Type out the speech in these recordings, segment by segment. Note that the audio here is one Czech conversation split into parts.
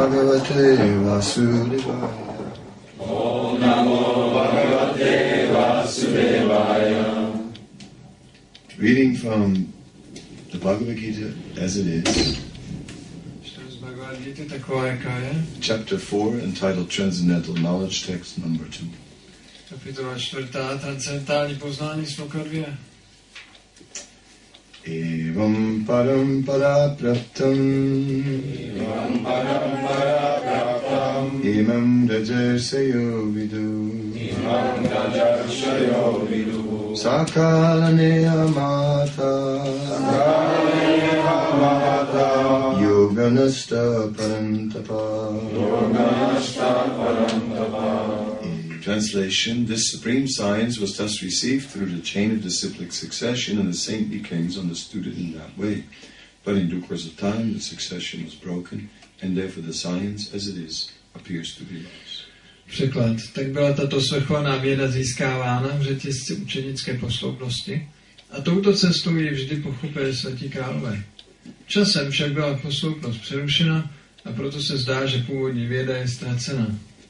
Bhagavate Vasudevaya. Om Namo Bhagavate Vasudevaya. Reading from the Bhagavad Gita as it is. Chapter 4, entitled Transcendental Knowledge, text number 2. Kapitola 4. Transcendentální poznání, sloka 2. Evam parampara praptam imam rajarsayo vidu sakalaneya mata yoganasta parantapa. Translation: This supreme science was thus received through the chain of disciplic succession, and the saintly kings understood it in that way. But in due course of time, the succession was broken, and therefore the science, as it is, appears to be lost. Překlad. Tak byla tato svrchovaná věda získávána v řetězci učenické posloupnosti a touto cestou ji vždy pochopili svatí králové. Časem však byla posloupnost přerušena a proto se zdá, že původní věda je ztracena.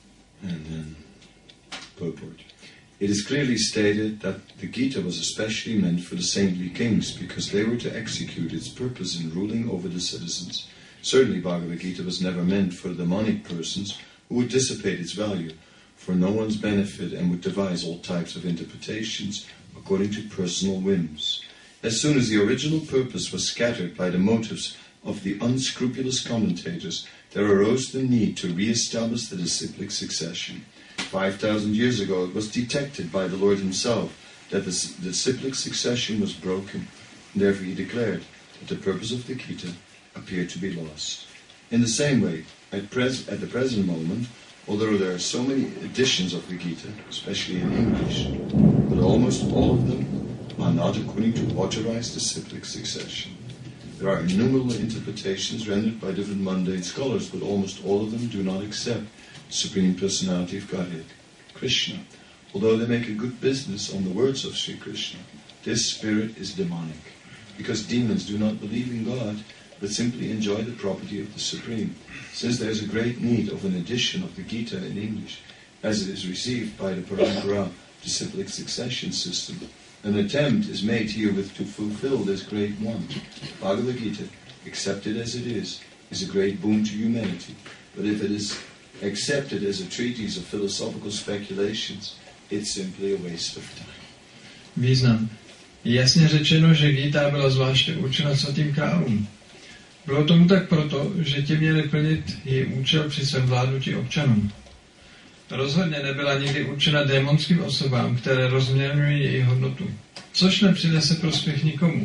It is clearly stated that the Gita was especially meant for the saintly kings because they were to execute its purpose in ruling over the citizens. Certainly Bhagavad Gita was never meant for demonic persons who would dissipate its value for no one's benefit and would devise all types of interpretations according to personal whims. As soon as the original purpose was scattered by the motives of the unscrupulous commentators, there arose the need to re-establish the disciplic succession. 5,000 years ago it was detected by the Lord himself that the disciplic succession was broken, and therefore he declared that the purpose of the Gita appeared to be lost. In the same way, at the present moment, although there are so many editions of the Gita, especially in English, but almost all of them are not according to authorized disciplic succession. There are innumerable interpretations rendered by different mundane scholars, but almost all of them do not accept the Supreme Personality of Godhead, Krishna. Although they make a good business on the words of Sri Krishna, this spirit is demonic, because demons do not believe in God, but simply enjoy the property of the Supreme. Since there is a great need of an edition of the Gita in English, as it is received by the Parampara disciplic succession system, an attempt is made herewith to fulfill this great want. Bhagavad Gita, accepted as it is a great boon to humanity. But if it is accepted as a treatise of philosophical speculations, it's simply a waste of time. Význam. Je jasně řečeno, že Gita byla zvláště určena svatým králům. Bylo tomu tak proto, že ti měli plnit její účel při svém vládnutí občanům. Rozhodně nebyla nikdy určena démonským osobám, které rozměrňují její hodnotu, což nepřinese prospěch nikomu.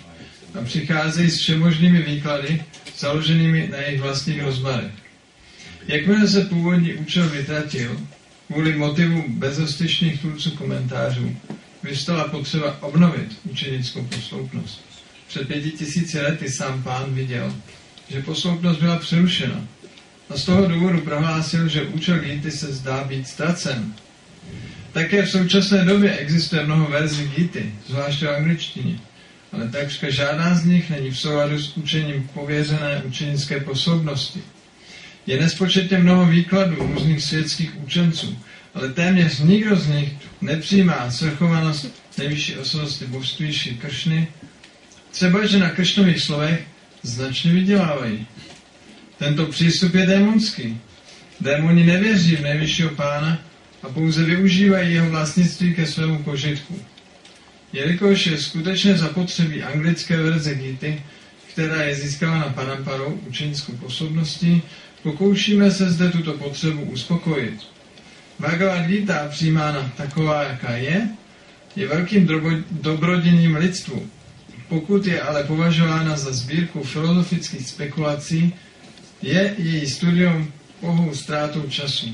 A přicházejí s všemožnými výklady, založenými na jejich vlastních rozbarech. Jakmile se původní účel vytratil, kvůli motivu bezostyšných tvůrců komentářů, vystala potřeba obnovit učenickou posloupnost. Před 5000 lety sám Pán viděl, že posloupnost byla přerušena. A z toho důvodu prohlásil, že účel Gity se zdá být ztracen. Také v současné době existuje mnoho verzí Gity, zvláště v angličtině, ale takřka žádná z nich není v souladu s učením pověřené učenické posloupnosti. Je nespočetně mnoho výkladů různých světských učenců, ale téměř nikdo z nich nepřijímá svrchovanost nejvyšší osobnosti božství Šri Kršny, třeba že na Kršnových slovech značně vydělávají. Tento přístup je démonský. Démoni nevěří v nejvyššího Pána a pouze využívají jeho vlastnictví ke svému požitku. Jelikož je skutečně zapotřebí anglické verze Gity, která je získána Paramparou učenickou posloupností, pokoušíme se zde tuto potřebu uspokojit. Bhagavad Gita, přijímána taková, jaká je velkým dobroděním lidstvu. Pokud je ale považována za sbírku filozofických spekulací, je její studium pouhou ztrátou času.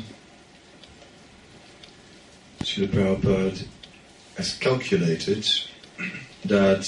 Srila Prabhupada has calculated that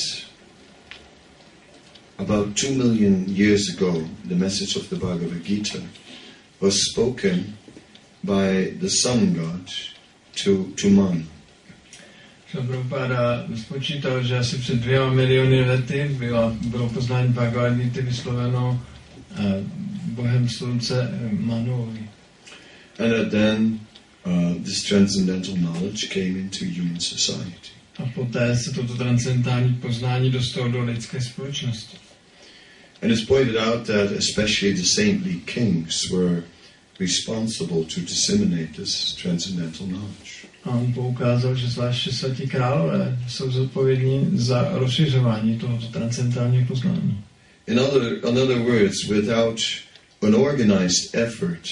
about 2 million years ago, the message of the Bhagavad Gita was spoken by the sun god to man. Prabhupada spočítal, že asi před 2 miliony lety bylo poznání Bhagavad Gita vysloveno Bohem kmenem slunce Manuovi. And then this transcendental knowledge came into human society. A poté se toto transcendentální poznání dostalo do lidské společnosti. And it's pointed out that especially the saintly kings were responsible to disseminate this transcendental knowledge. A on poukázal, že zvláště svatí králové jsou zodpovědní za rozšiřování tohoto transcendentálního poznání. In other words, without an organized effort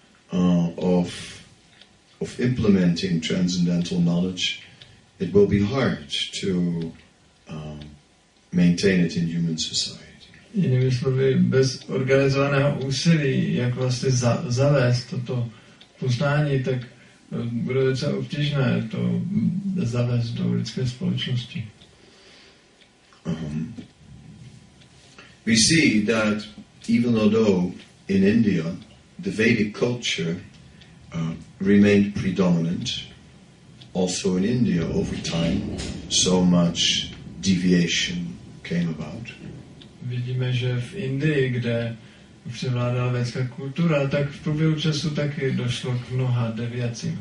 of implementing transcendental knowledge, it will be hard to maintain it in human society. Jinými slovy, bez organizovaného úsilí, jak vlastně zavést toto poznání, tak bude velice obtížné to zavést do lidské společnosti. We see that even although in India the Vedic culture remained predominant, also in India over time so much deviation came about. Vidíme, že v Indii, kde převládala védská kultura, tak v průběhu času taky došlo k mnoha deviacím.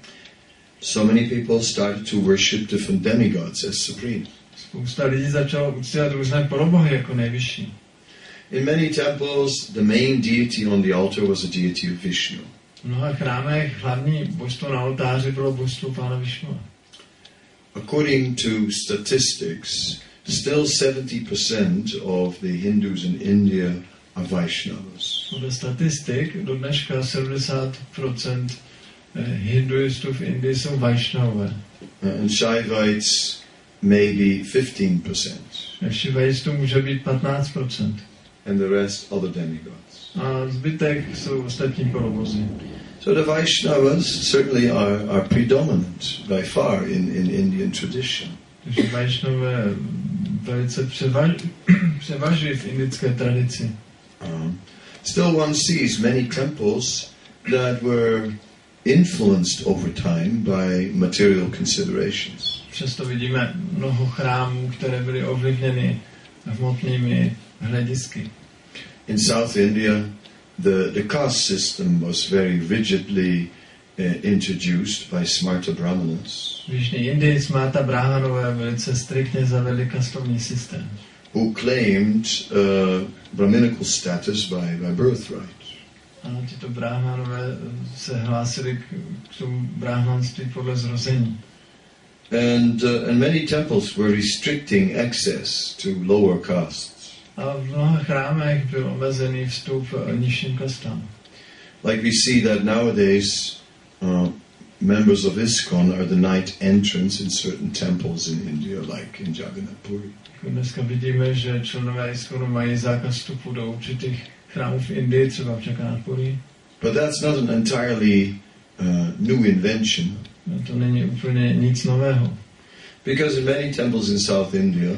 So many people started to worship different demigods as supreme. Spousta lidí začalo uctívat různé polobohy jako nejvyšší. In many temples, the main deity on the altar was a deity of Vishnu. V mnoha chrámech hlavní božstvo na oltáři bylo božstvo Pána Višnua. According to statistics, still 70% of the Hindus in India are Vaishnavas. Podle statistik do dneška 70% hinduistů v Indii jsou Vaishnavové. And Shaivites maybe 15%. Šivajistů může být 15%. And the rest other demigods. A zbytek jsou ostatní polobozy. So the Vaishnavas certainly are predominant by far in Indian tradition. Takže Vaishnavové velice převažují v indické tradici. Still one sees many temples that were influenced over time by material considerations. Přesto vidíme mnoho chrámů, které byly ovlivněny hmotnými hledisky. In South India, the caste system was very rigidly introduced by Smarta Brahmanas. V Jižní Indii Smarta Brahmanové velice striktně zavedli kastovní systém. Who claimed Brahminical status by birthright. Ano, tito Brahmanové se hlásili k tomu brahmanství podle zrození. And many temples were restricting access to lower castes. A v mnoha chrámech byl omezený vstup nižším kastám. Like we see that nowadays, members of ISKCON are the night entrance in certain temples in India, like in Jagannath Puri. Dneska vidíme, že členové ISKCONu mají zákaz vstupu do určitých chrámů v Indii, třeba v Jagannath Puri. But that's not an entirely new invention. To není úplně nic nového. Because in many temples in South India,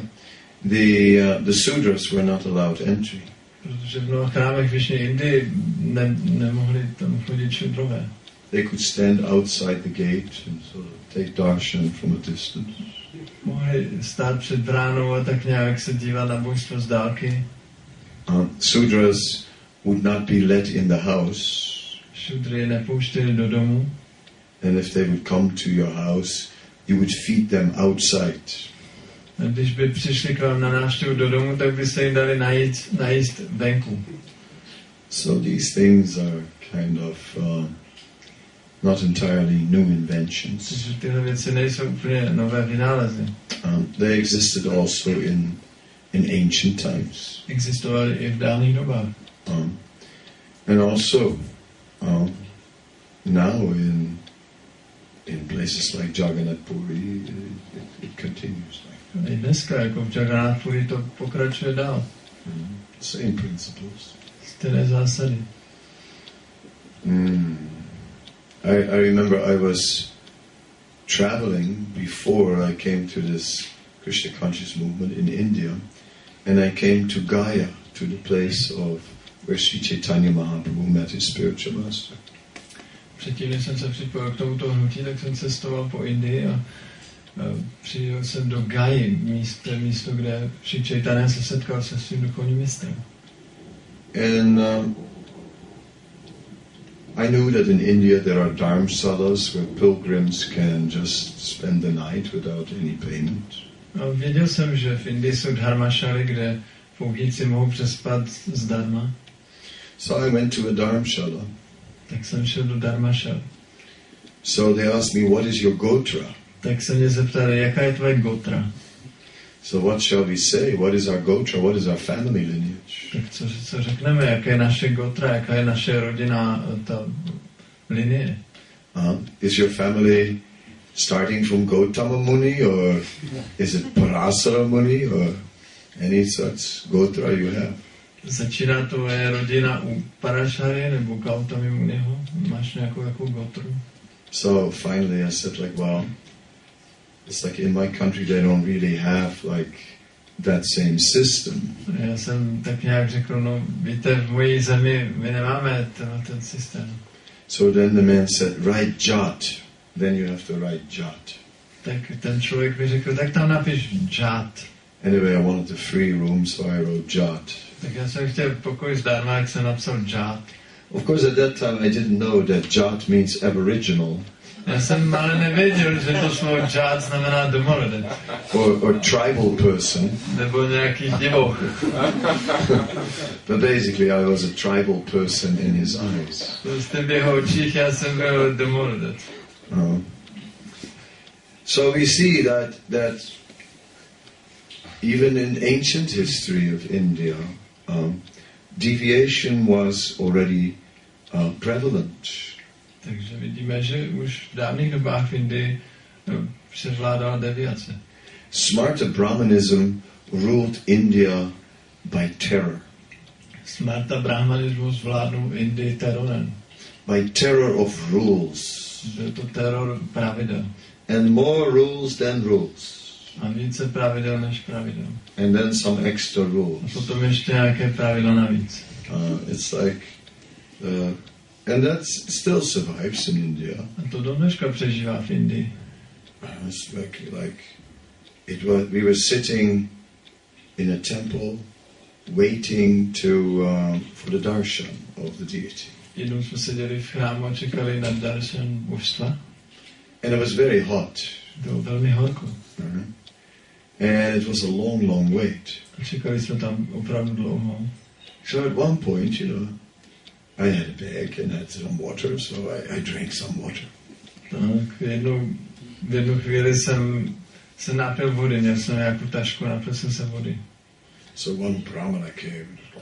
the Sudras were not allowed entry. Protože v mnoha chrámech v Jižní Indii nemohli tam chodit šudrové. They could stand outside the gate and sort of take darshan from a distance. Mohli stát před bránou a tak nějak se dívat na božstvo z dálky. Sudras would not be let in the house. Šudry nepouštěli do domu. And if they would come to your house, you would feed them outside. A když by přišli k vám na návštěvu do domu, tak byste jim dali najíst venku. So these things are kind of not entirely new inventions. Takže tyhle věci nejsou úplně nové vynálezy. They existed also in ancient times. Existovaly i v dávných dobách. And also now in places like Jagannath Puri, it continues. I dneska, jako v Jagannath Puri, to pokračuje dál. Same principles. Stejné zásady. I remember I was traveling before I came to this Krishna conscious movement in India, and I came to Gaya, to the place of where Sri Chaitanya Mahaprabhu met his spiritual master. Předtím, než jsem se připojil k tomuto hnutí, tak jsem cestoval po Indii a přijel jsem do Gaji, místo, kde Sri Chaitanya se setkal se svým duchovním mistrem. And I knew that in India there are dharamsalas where pilgrims can just spend the night without any payment. A věděl jsem, že v Indii jsou dharmašaly, kde poutníci mohou přespat zdarma. So I went to a dharamshala. Tak jsem šel do dharmašaly. So they asked me, what is your gotra? Tak se mě zeptali, jaká je tvoje gotra? So what shall we say? What is our gotra? What is our family lineage? Tak co řekneme, jaká je naše gotra, jaká je naše rodina, ta linie? Is your family starting from Gautama Muni, or is it Parasara Muni, or any such gotra you have? Začíná tvoje rodina u Parashary nebo Gautami Muniho? Máš nějakou jakou gotru? So finally I said like, well, it's like in my country they don't really have like that same system. Já jsem tak nějak řekl, no víte, v mojí zemi my nemáme ten systém. So then the man said, write Jat. Then you have to write Jat. Tak ten člověk mi řekl, tak tam napiš Jat. Anyway, I wanted a free room, so I wrote Jat. Tak já jsem chtěl pokoj zdarma, jak jsem napsal Jat. Of course, at that time I didn't know that Jat means aboriginal. Já jsem ale nevěděl, že to slovo Jat znamená domorodec. Or tribal person. Nebo nějaký divoch. But basically I was a tribal person in his eyes. Prostě v jeho očích já jsem byl domorodec. So we see that even in ancient history of India, deviation was already prevalent. Takže vidíme, že už v dávných dobách v Indii převládala deviace. Smarta Brahmanism ruled India by terror. Smarta Brahmanismus vládnul Indii terorem. By terror of rules. Byl to teror pravidel. And more rules than rules. A více pravidel než pravidel. And then some extra rules. A potom ještě nějaké pravidla navíc. It's like, and that still survives in India. A to do dneška přežívá v Indii. It's like it was. We were sitting in a temple, waiting for the darshan of the deity. Jednou jsme seděli v chrámu a čekali na darshan božstva. And it was very hot. Bylo velmi horko. And it was a long, long wait. A čekali jsme tam opravdu dlouho. So at one point, I had a bag and had some water, so I drank some water. Tak v jednu chvíli jsem se napil vody, měl jsem nějakou tašku, napil jsem se vody. So one brahmana came.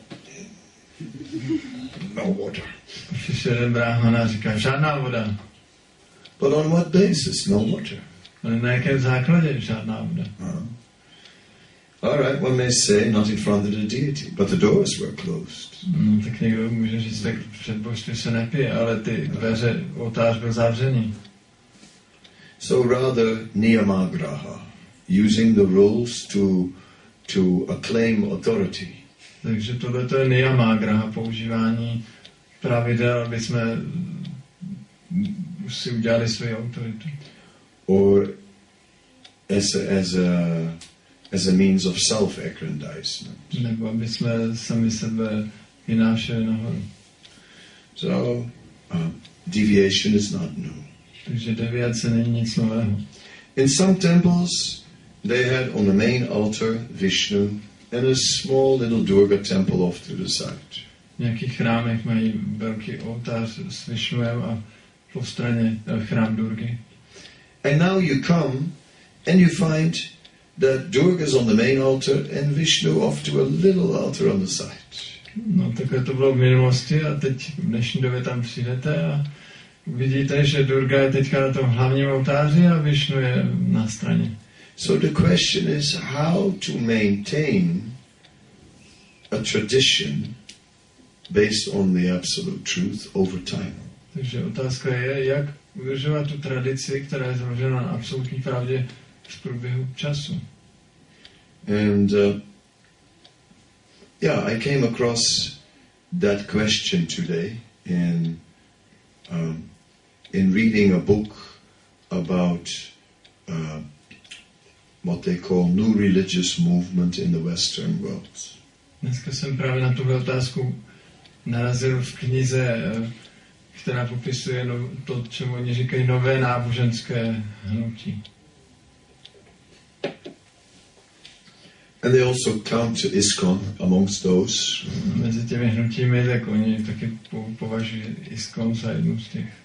No water. Přišel jeden brahmana a říká, žádná voda. But on what basis? No water. Ale na jakém základě žádná voda? All right, one may say not in front of the deity, but the doors were closed. No, tak někdo může říct, tak před božství se nepije, ale ty dveře, oltář byl zavřený. So rather niyamagraha, using the rules to acclaim authority. Takže tohle to je niyamagraha, používání pravidel, aby jsme si udělali svoji autoritu. Or as a means of self-aggrandizement. Nebo aby jsme sami sebe vynášeli nahoru. So deviation is not new. Takže deviace není nic nového. In some temples, they had on the main altar Vishnu and a small little Durga temple off to the side. V nějakých chrámech mají velký oltář s Vishnuem a po straně chrám Durgy. And now you come and you find that Durga is on the main altar and Vishnu off to a little altar on the side. No takhle to bylo v minulosti a teď v dnešní době tam přijdete a vidíte, že Durga je teďka na tom hlavním oltáři a Vishnu je na straně. So the question is how to maintain a tradition based on the absolute truth over time. Takže otázka je, jak udržovat tu tradici, která je založena na absolutní pravdě v průběhu času. And I came across that question today in reading a book about what they call new religious movement in the Western world. Dneska jsem právě na tuhle otázku narazil v knize která popisuje to, čemu oni říkají nové náboženské hnutí. And they also count ISKCON amongst those. Mezi těmi hnutími, tak oni taky považují ISKCON za jednu z těch.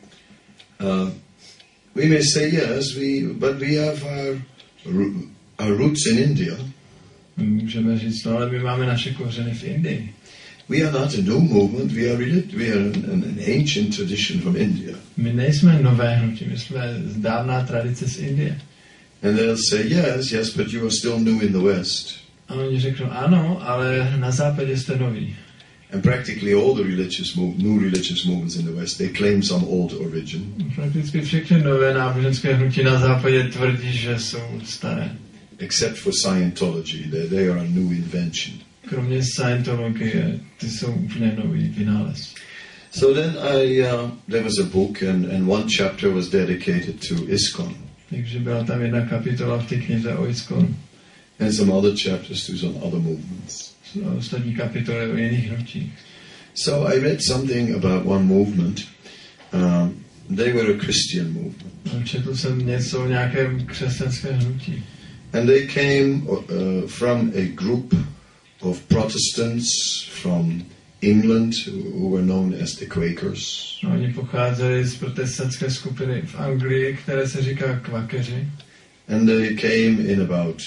We may say yes, but we have our roots in India. Můžeme říct, no, ale my máme naše kořeny v Indii. We are not a new movement, we are an ancient tradition from India. My nejsme nové hnutí, my jsme dávná tradice z Indie. And they'll say, yes, but you are still new in the West. A oni řeknou, ano, ale na západě jste noví. And practically all the new religious movements in the West, they claim some old origin. Prakticky všechny nové náboženské hnutí na západě tvrdí, že jsou staré. Except for Scientology, they are a new invention. Kromě Scientologie, ty jsou úplně nový vynález. So then there was a book and one chapter was dedicated to ISKCON. Takže byla tam jedna kapitola v té knize o ISKCON. And some other chapters to some other movements. Ostatní kapitoly o jiných hnutích. So I read something about one movement. They were a Christian movement. Četl jsem něco o nějakém křesťanském hnutí. And they came from a group of Protestants from England who were known as the Quakers. No, oni pocházeli z protestantské skupiny v Anglii, které se říká Kvakeři. And they came in about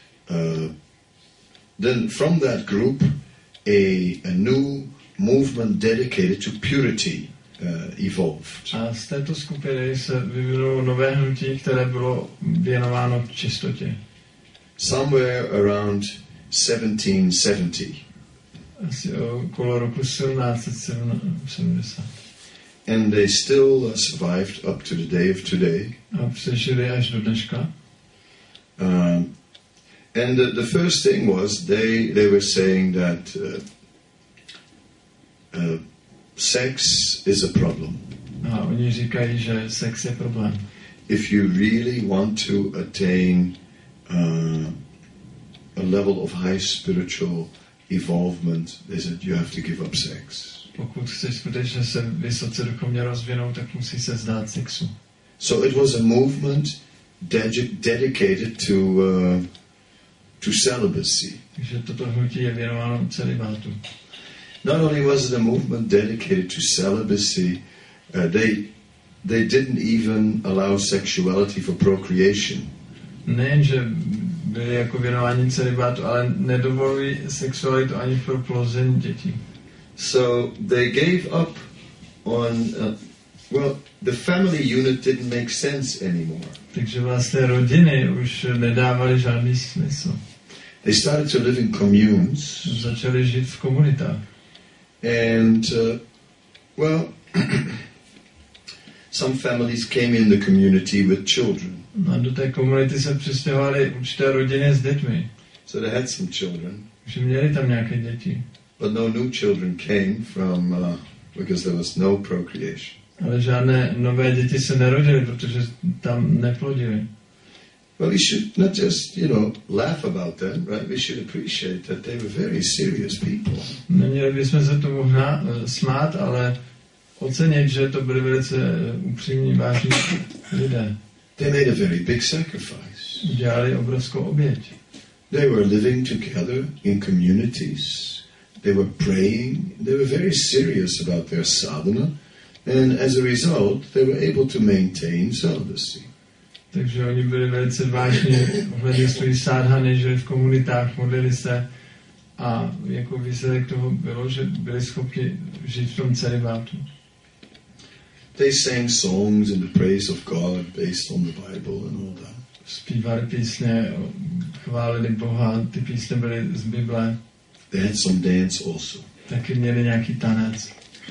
then from that group a new movement dedicated to purity evolved. A z této skupiny se vyvinulo nové hnutí, které bylo věnováno čistotě. Somewhere around 1770. Asi okolo roku 1770. And they still survived up to the day of today. A přežili až do dneška. And the first thing was they were saying that sex is a problem. A oni říkají, že sex je problém. If you really want to attain a level of high spiritual evolvement, they said you have to give up sex. Pokud chceš skutečně se vysoce duchovně rozvinout, tak musí se vzdát sexu. So it was a movement dedicated to celibacy. Takže toto hnutí je věnováno celibátu. Not only was it a movement dedicated to celibacy, they didn't even allow sexuality for procreation. Nejen, že byli jako věnováni celibátu, ale nedovolují sexualitu ani pro plození dětí. So they gave up on, the family unit didn't make sense anymore. Takže vlastně rodiny už nedávaly žádný smysl. They started to live in communes. Začali žít v komunitách. And, some families came in the community with children. A do té komunity se přistěhovaly určité rodiny s dětmi. So they had some children. Takže měli tam nějaké děti. But no new children came from, because there was no procreation. Ale žádné nové děti se nerodily, protože tam neplodili. Well, we should not just, laugh about them, right? We should appreciate that they were very serious people. Neměli bychom se tomu smát, ale ocenit, že to byli velice upřímní, vážní lidé. They made a very big sacrifice. Dělali obrovskou oběť. They were living together in communities. They were praying. They were very serious about their sadhana. And as a result, they were able to maintain celibacy. Takže oni byli velice vážní ohledně svých sádhany, žili v komunitách, modlili se a jako výsledek toho bylo, že byli schopni žít v tom celibátu. They sang songs in the praise of God based on the Bible and all that. Zpívali písně, chválili Boha, ty písně byly z Bible. They had some dance also. Taky měli nějaký tanec.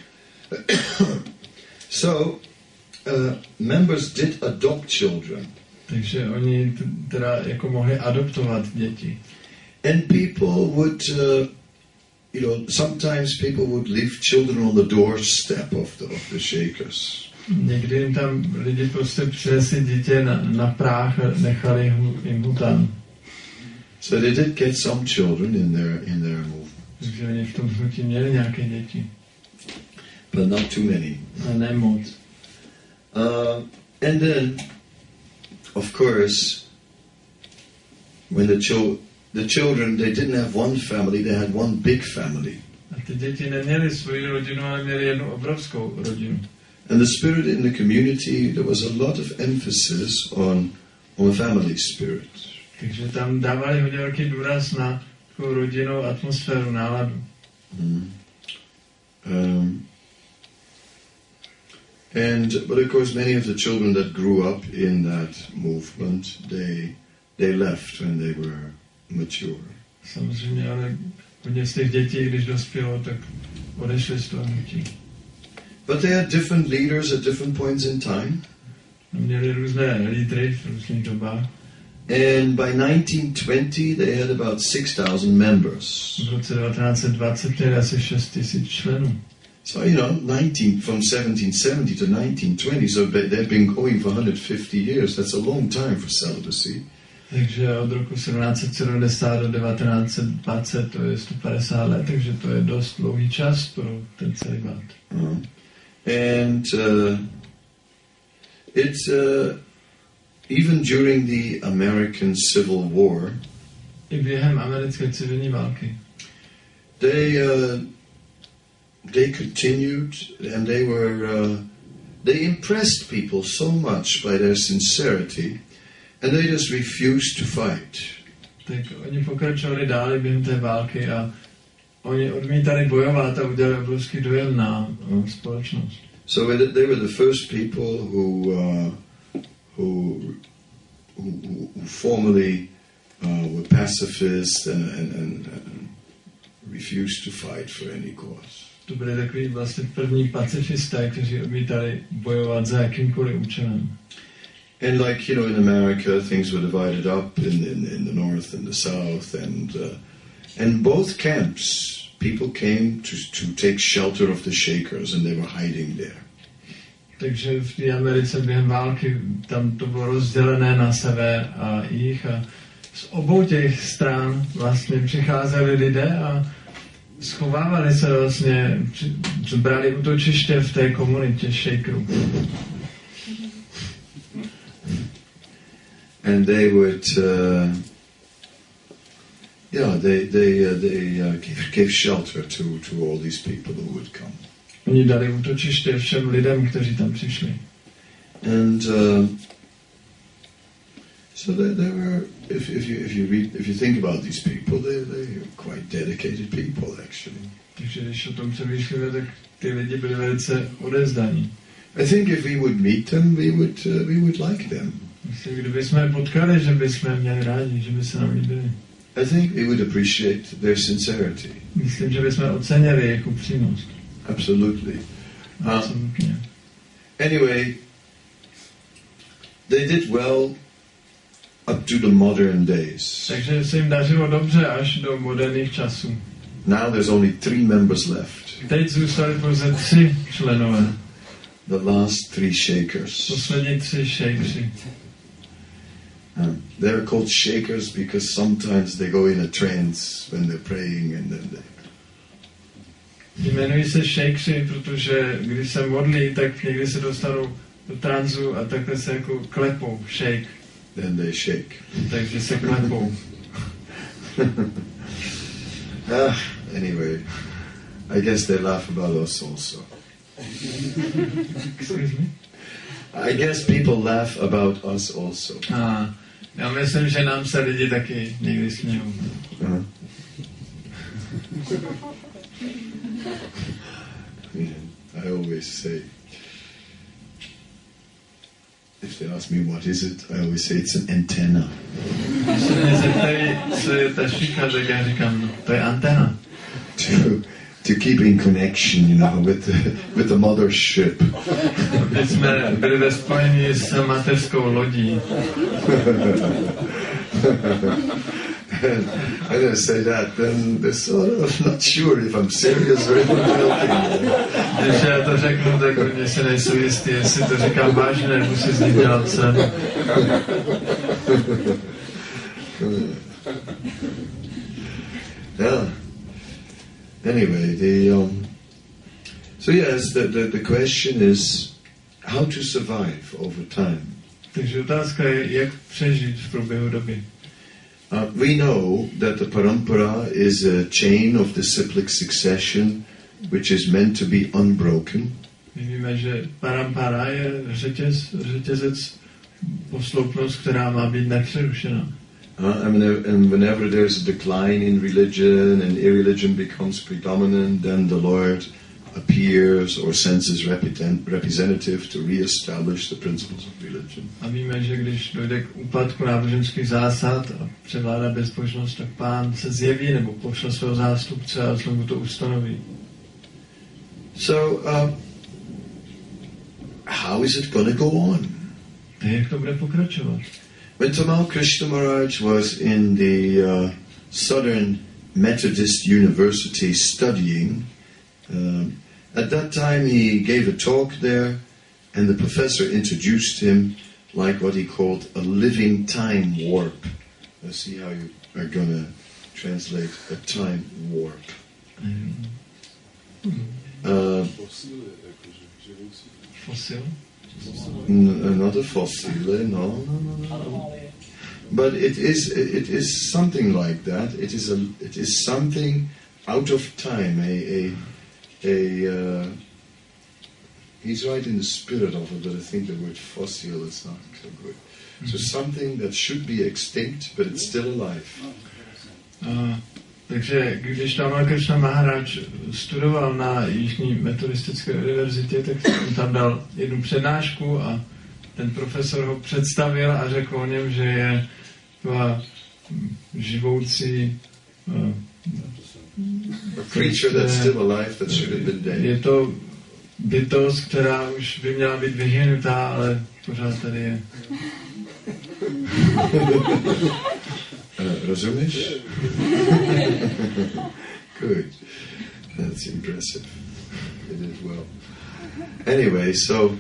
So, members did adopt children. Takže oni teda jako mohli adoptovat děti. And people would, sometimes people would leave children on the doorstep of the Shakers. Někdy jim tam lidi prostě přinesli dítě na práh a nechali jim ho tam. So they did get some children in their movement. Takže oni v tom hnutí měli nějaké děti. but not too many. Ne moc. And then, of course, when the children, they didn't have one family, they had one big family. A ty děti neměly svoji rodinu, ale měly jednu obrovskou rodinu. And the spirit in the community, there was a lot of emphasis on a family spirit. Takže tam dávali hodně velký důraz na takovou rodinnou atmosféru, náladu. But of course, many of the children that grew up in that movement, they left when they were mature. Samozřejmě, ale hodně z těch dětí, když dospělo, tak odešli z toho hnutí. But they had different leaders at different points in time. Měli různé lídry v různých dobách. And by 1920, they had about 6,000 members. V roce 1920 měli asi 6,000 členů. So, from 1770 to 1920, so they've been going for 150 years. That's a long time for celibacy. Takže od roku 1770 do 1920, to je 150 let, takže to je dost dlouhý čas pro ten celibát. And it's even during the American Civil War, i během americké civilní války, they continued, and they impressed people so much by their sincerity, and they just refused to fight. Tak oni pokračovali dále během té války a oni odmítali bojovat a udělali obrovský dojem na společnost. So they were the first people who formally were pacifists and refused to fight for any cause. To byli takový vlastně první pacifisté, kteří odmítali bojovat za jakýmkoliv účelem. And like, in America, things were divided up in the north and the south, and both camps, people came to take shelter of the Shakers, and they were hiding there. Takže v té Americe během války tam to bylo rozdělené na sever a jih a z obou těch stran vlastně přicházeli lidé a schovávali se vlastně, brali útočiště v té komunitě Shakerů. And they would, gave shelter to all these people who would come. Oni dali útočiště všem lidem, kteří tam přišli. And so they were, if you think about these people, they're quite dedicated people actually. Takže když o tom přemýšlíme, tak ty lidi byli velice odevzdaní. I think if we would meet them, we would like them. Myslím, kdybychom je potkali, že bychom je měli rádi, že by se nám líbili. I think we would appreciate their sincerity. Myslím, že bychom ocenili jejich upřímnost. Absolutely. Absolutně. Anyway, they did well up to the modern days. Takže se jim dařilo dobře až do moderních časů. Now there's only 3 members left. Teď zůstali pouze 3 členové. The last 3 Shakers. Poslední 3 Shakeři. They're called Shakers because sometimes they go in a trance when they're praying and then they... Jmenují se Shakeři, protože když se modlí, tak někdy se dostanou do tranzu a takhle se jako klepou, shake. Then they shake. Takže se klepou. Anyway, I guess they laugh about us also. Excuse me? I guess people laugh about us also. Já myslím, že nám se lidi taky někdy smějou. I always say, if they ask me what is it, I always say it's an antenna. Když se mě zeptají, co je ta šíka, tak já říkám, to je antena. To keep in connection, with the mothership. Aby jsme byli ve spojení s mateřskou lodí. And I say that, then they're sort of not sure if I'm serious or if I'm joking. Když já to řeknu, tak oni se nejsou jistí, jestli to říkám vážně, nebo si z nich dělat sen. Yeah. Anyway, So yes, the question is how to survive over time. Takže otázka je, jak přežít v průběhu doby. We know that the parampara is a chain of disciplic succession which is meant to be unbroken. My víme, že parampara je řetězec posloupnost, která má být nepřerušena. And whenever there's a decline in religion and irreligion becomes predominant, then the Lord appears or sends his representative to re-establish the principles of religion. A víme, že když dojde k úpadku náboženských zásad a převládá bezbožnost, tak Pán se zjeví nebo pošle svého zástupce a znovu to ustanoví. So, how is it going to go on? Jak to bude pokračovat? When Tamal Krishna Maharaj was in the Southern Methodist University studying, at that time he gave a talk there, and the professor introduced him like what he called a living time warp. Let's see how you are going to translate a time warp. Fosil? Not a fossil, no. But it is something like that. It is something out of time. He's right in the spirit of it, but I think the word fossil is not so good. So something that should be extinct, but it's still alive. Takže když Tamal Krishna Maharaj studoval na Jižní metodistické univerzitě, tak tam dal jednu přednášku a ten profesor ho představil a řekl o něm, že je živoucí je to bytost, která už by měla být vyhynutá, ale pořád tady je. Rozumíš? Good. That's impressive. You did well. Anyway, so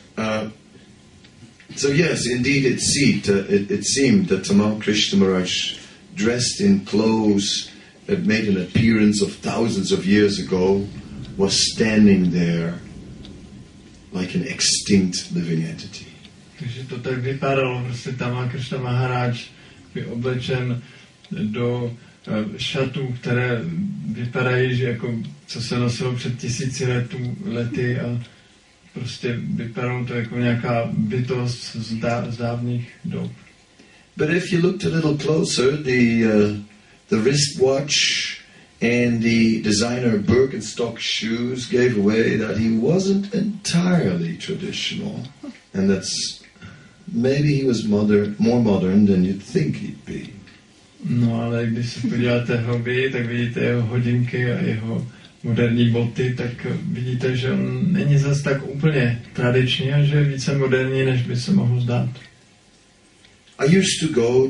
yes, indeed, it seemed that Tamal Krishna Maharaj, dressed in clothes that made an appearance of thousands of years ago, was standing there like an extinct living entity. Takže to tak vypadalo, prostě Tamal Krishna Maharaj byl oblečen do šatů, které vypadají, že jako co se nosilo před 1000 lety a prostě vypadalo to jako nějaká bytost z dávných dob. But if you looked a little closer, the wristwatch and the designer Birkenstock shoes gave away that he wasn't entirely traditional, and that's maybe he was more modern than you'd think he'd be. No, ale když se podíváte hlouběji, tak vidíte jeho hodinky a jeho moderní boty, tak vidíte, že on není zase tak úplně tradiční a že je více moderní, než by se mohlo zdát. I used to go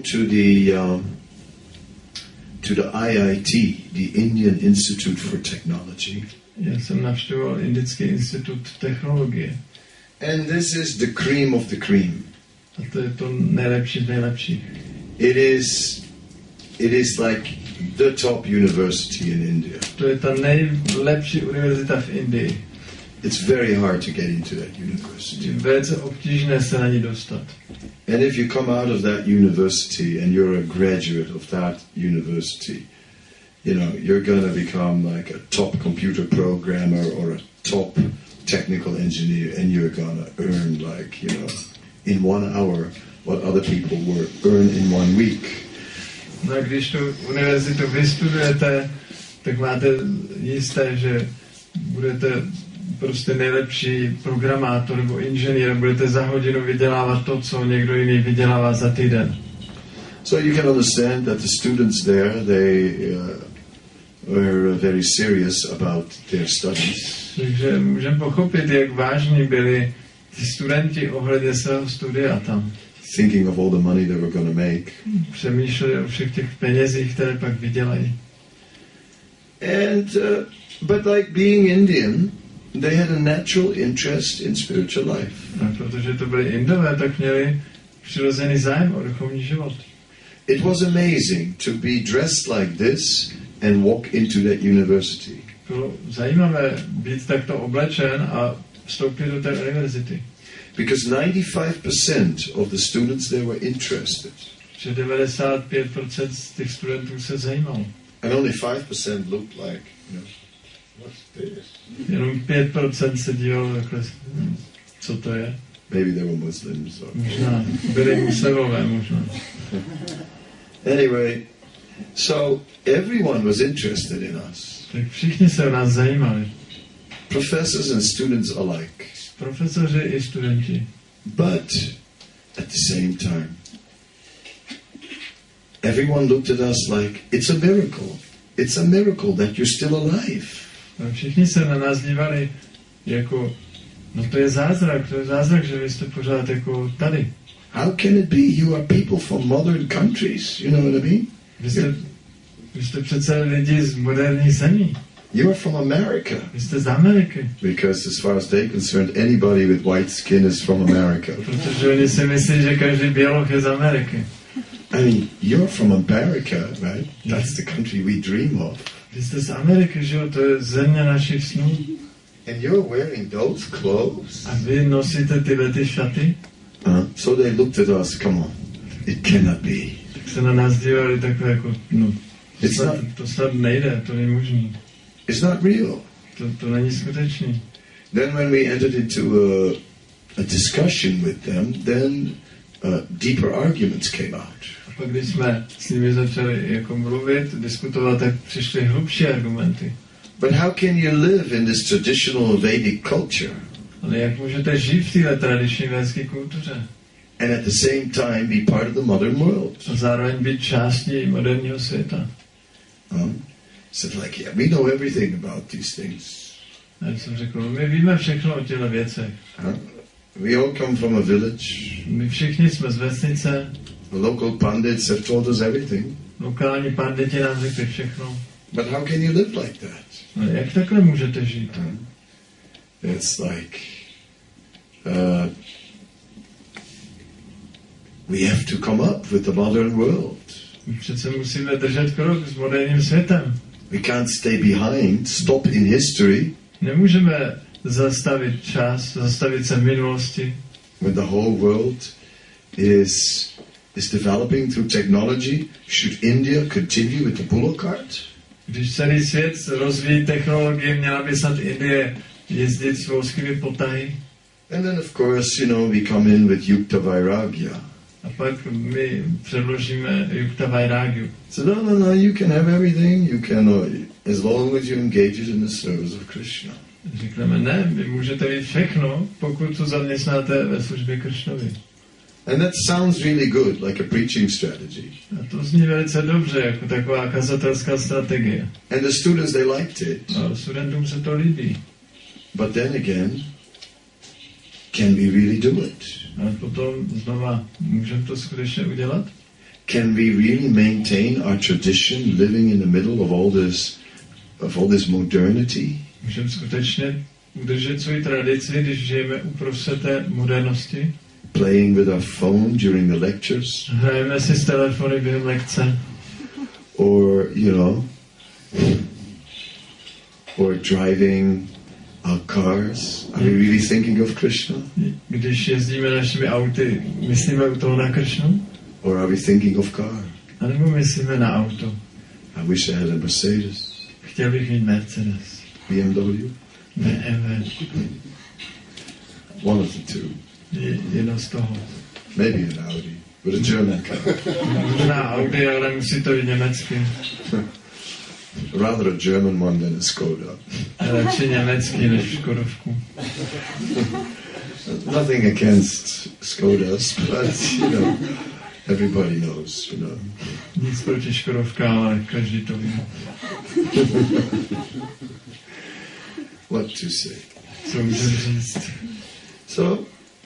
to the IIT, the Indian Institute for Technology. Já jsem navštěvoval Indický institut technologie. And this is the cream of the cream. A to je to nejlepší z nejlepších. It is like the top university in India. To je ta nejlepší univerzita v Indii. It's very hard to get into that university. Je velice obtížné se na ní dostat. And if you come out of that university and you're a graduate of that university, you know, you're going to become like a top computer programmer or a top technical engineer, and you're going to earn like, you know, in 1 hour what other people earn in 1 week. No a když tu univerzitu vystudujete, tak máte jisté, že budete prostě nejlepší programátor nebo inženýr, budete za hodinu vydělávat to, co někdo jiný vydělává za týden. So you can understand that the students there, they were very serious about their studies. Takže můžeme pochopit, jak vážní byli ty studenti ohledně svého studia tam. Thinking of all the money they were going to make. Přemýšleli o všech těch penězích, které pak vydělají. And but like being Indian, they had a natural interest in spiritual life. A protože to byli Indové, tak měli přirozený zájem o duchovní život. It was amazing to be dressed like this and walk into that university. bylo zajímavé být takto oblečen a vstoupit do té univerzity. Because 95% of the students there were interested. Že 95% z těch studentů se zajímalo. And only 5% looked like, what's this? Jenom 5% se dívalo takhle, co to je. Maybe they were Muslims. Or... Možná byli muslimové, možná. Anyway, so everyone was interested in us. Tak všichni se o nás zajímali. Professors and students alike. Profesoři i studenti. But at the same time, everyone looked at us like, it's a miracle. It's a miracle that you're still alive. A všichni se na nás dívali jako, no to je zázrak, že vy jste pořád jako tady. How can it be? You are people from modern countries, you know what I mean? Vy jste přece lidi z moderních zemí. You are from America. Vy jste z Ameriky. Because as far as they're concerned, anybody with white skin is from America. Protože oni si myslí, že každý běloch je z Ameriky. I mean, you're from America, right? That's the country we dream of. Vy jste z Ameriky, že jo? To je země našich snů. And you're wearing those clothes? A vy nosíte tyhle ty šaty? So they looked at us, come on, it cannot be. Tak se na nás dívali takhle jako, no, to snad nejde, to není možný. It's not real. To není skutečný. Then when we entered into a discussion with them, then deeper arguments came out. A pak když jsme s nimi začali jako mluvit, diskutovat, tak přišly hlubší argumenty. But how can you live in this traditional Vedic culture? Ale jak můžete žít v této tradiční védské kultuře? And at the same time be part of the modern world? A zároveň být částí moderního světa. So like, yeah, we know everything about these things. A já jsem řekl, my víme všechno o těchto věcech. We all come from a village. My všichni jsme z vesnice. The local pandits have told us everything. Lokální panditi nám řekli všechno. But how can you live like that? Ale jak takhle můžete žít? It's like we have to come up with the modern world. My přece musíme držet krok s moderním světem. We can't stay behind, stop in history. Nemůžeme zastavit čas, zastavit se v minulosti. When the whole world is developing through technology, should India continue with the bullock cart? Když celý svět rozvíjí technologii, měla by snad Indie jezdit s volskými potahy. And then of course, you know, we come in with Yukta Vairagya. A pak my předložíme Yukta Vairagyu. So no, you can have everything, you can, as long as you engage it in the service of Krishna. Řekneme, ne, vy můžete mít všechno, pokud to zaměstnáte ve službě Kršnovi. And that sounds really good, like a preaching strategy. A to zní velice dobře, jako taková kazatelská strategie. And the students, they liked it. A studentům se to líbí. But then again, can we really do it? Ale potom znova, můžeme to skutečně udělat? Can we really maintain our tradition living in the middle of all this modernity? Můžeme skutečně udržet svou tradici, když žijeme uprostřed té modernosti? Playing with our phone during the lectures? Hrajeme si z telefony během lekce? Or, you know, or driving our cars? Are we really thinking of Krishna? Když jezdíme našimi auty, myslíme u toho na Kršnu? Or are we thinking of car? A nebo myslíme na auto? I wish I had a Mercedes. Chtěl bych mít Mercedes. BMW? BMW. One of the two. Jedno z toho. Maybe an Audi, but a German car. Možná Audi, ale musí to být německý. Rather a German one than a Skoda. Radši německý než Škodovku. Nothing against Skodas, but, you know, everybody knows, you know. Nic proti Škodovkám, ale každý to ví. What to say? Co můžem říct? So,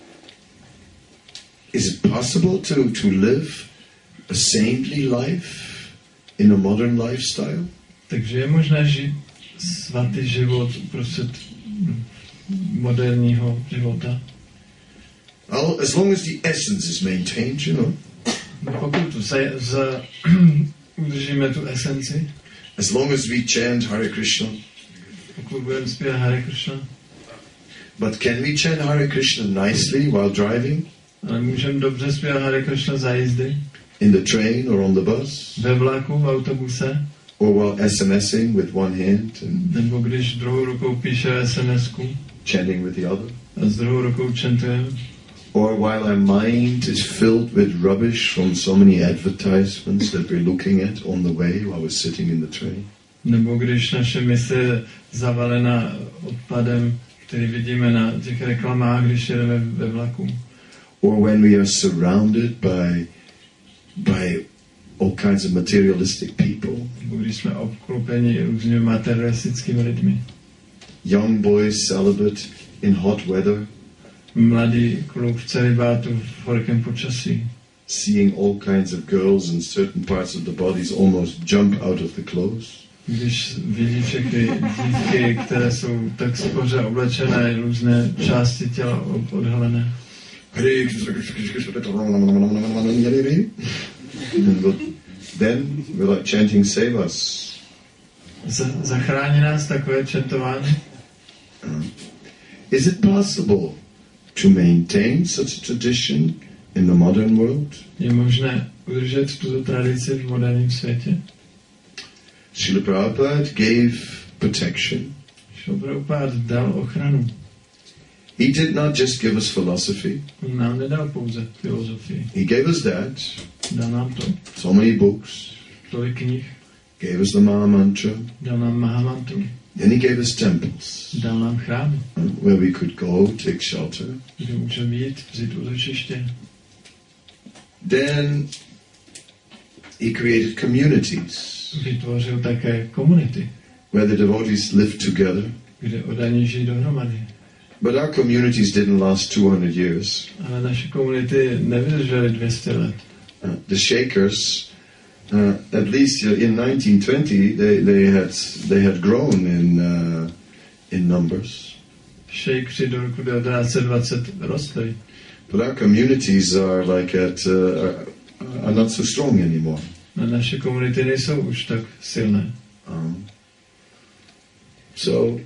is it possible to live a saintly life in a modern lifestyle? Takže je možné žít svatý život uprostřed moderního života? Well, as long as the essence is maintained, you know. Pokud udržíme tu esenci, as long as we chant Hare Krishna, pokud budeme zpívat Hare Krishna. But can we chant Hare Krishna nicely while driving? Ale můžeme dobře zpívat Hare Krishna za jízdy. In the train or on the bus? Ve vlaku, v autobuse. Or while SMSing with one hand and Nebo když druhou rukou píše SMS-ku chanting with the other? a s druhou rukou čentuje. Or while our mind is filled with rubbish from so many advertisements that we're looking at on the way while we're sitting in the train? Nebo když naše mysl je zavalena odpadem, který vidíme na těch reklamách, když jedeme ve vlaku. Or when we are surrounded by all kinds of materialistic people. Nebo když jsme obklopeni různými materialistickými lidmi. Young boys celibate in hot weather. Mladý kluk v celibátu v horkém počasí. Seeing all kinds of girls in certain parts of the bodies almost jump out of the clothes. Když vidí všechny dívky, které jsou tak spoře oblečené, různé části těla odhalené. Then we're like chanting Save Us. Zachrání nás takové čentování? Is it possible to maintain such a tradition in the modern world? Je možné udržet tuto tradici v moderním světě? Srila Prabhupada gave protection. Srila Prabhupada dal ochranu. He did not just give us philosophy. On nám nedal pouze filozofii. He gave us that. Dal nám to. So many books. Tolik knih. Gave us the Maha Mantra. Dal nám Mahamantru. Then he gave us temples. Dal nám chrámy. Where we could go, take shelter. Kde můžeme jít, vzít útočiště. Then he created communities. Vytvořil také komunity. Where the devotees lived together. Kde oddaní žijí dohromady. But our communities didn't last 200 years. Ale naše komunity nevydržely 200 let. The Shakers, at least in 1920, they had grown in numbers. Šejkři do roku 1920 rostly. But our communities are are not so strong anymore. A naše komunity nejsou už tak silné. So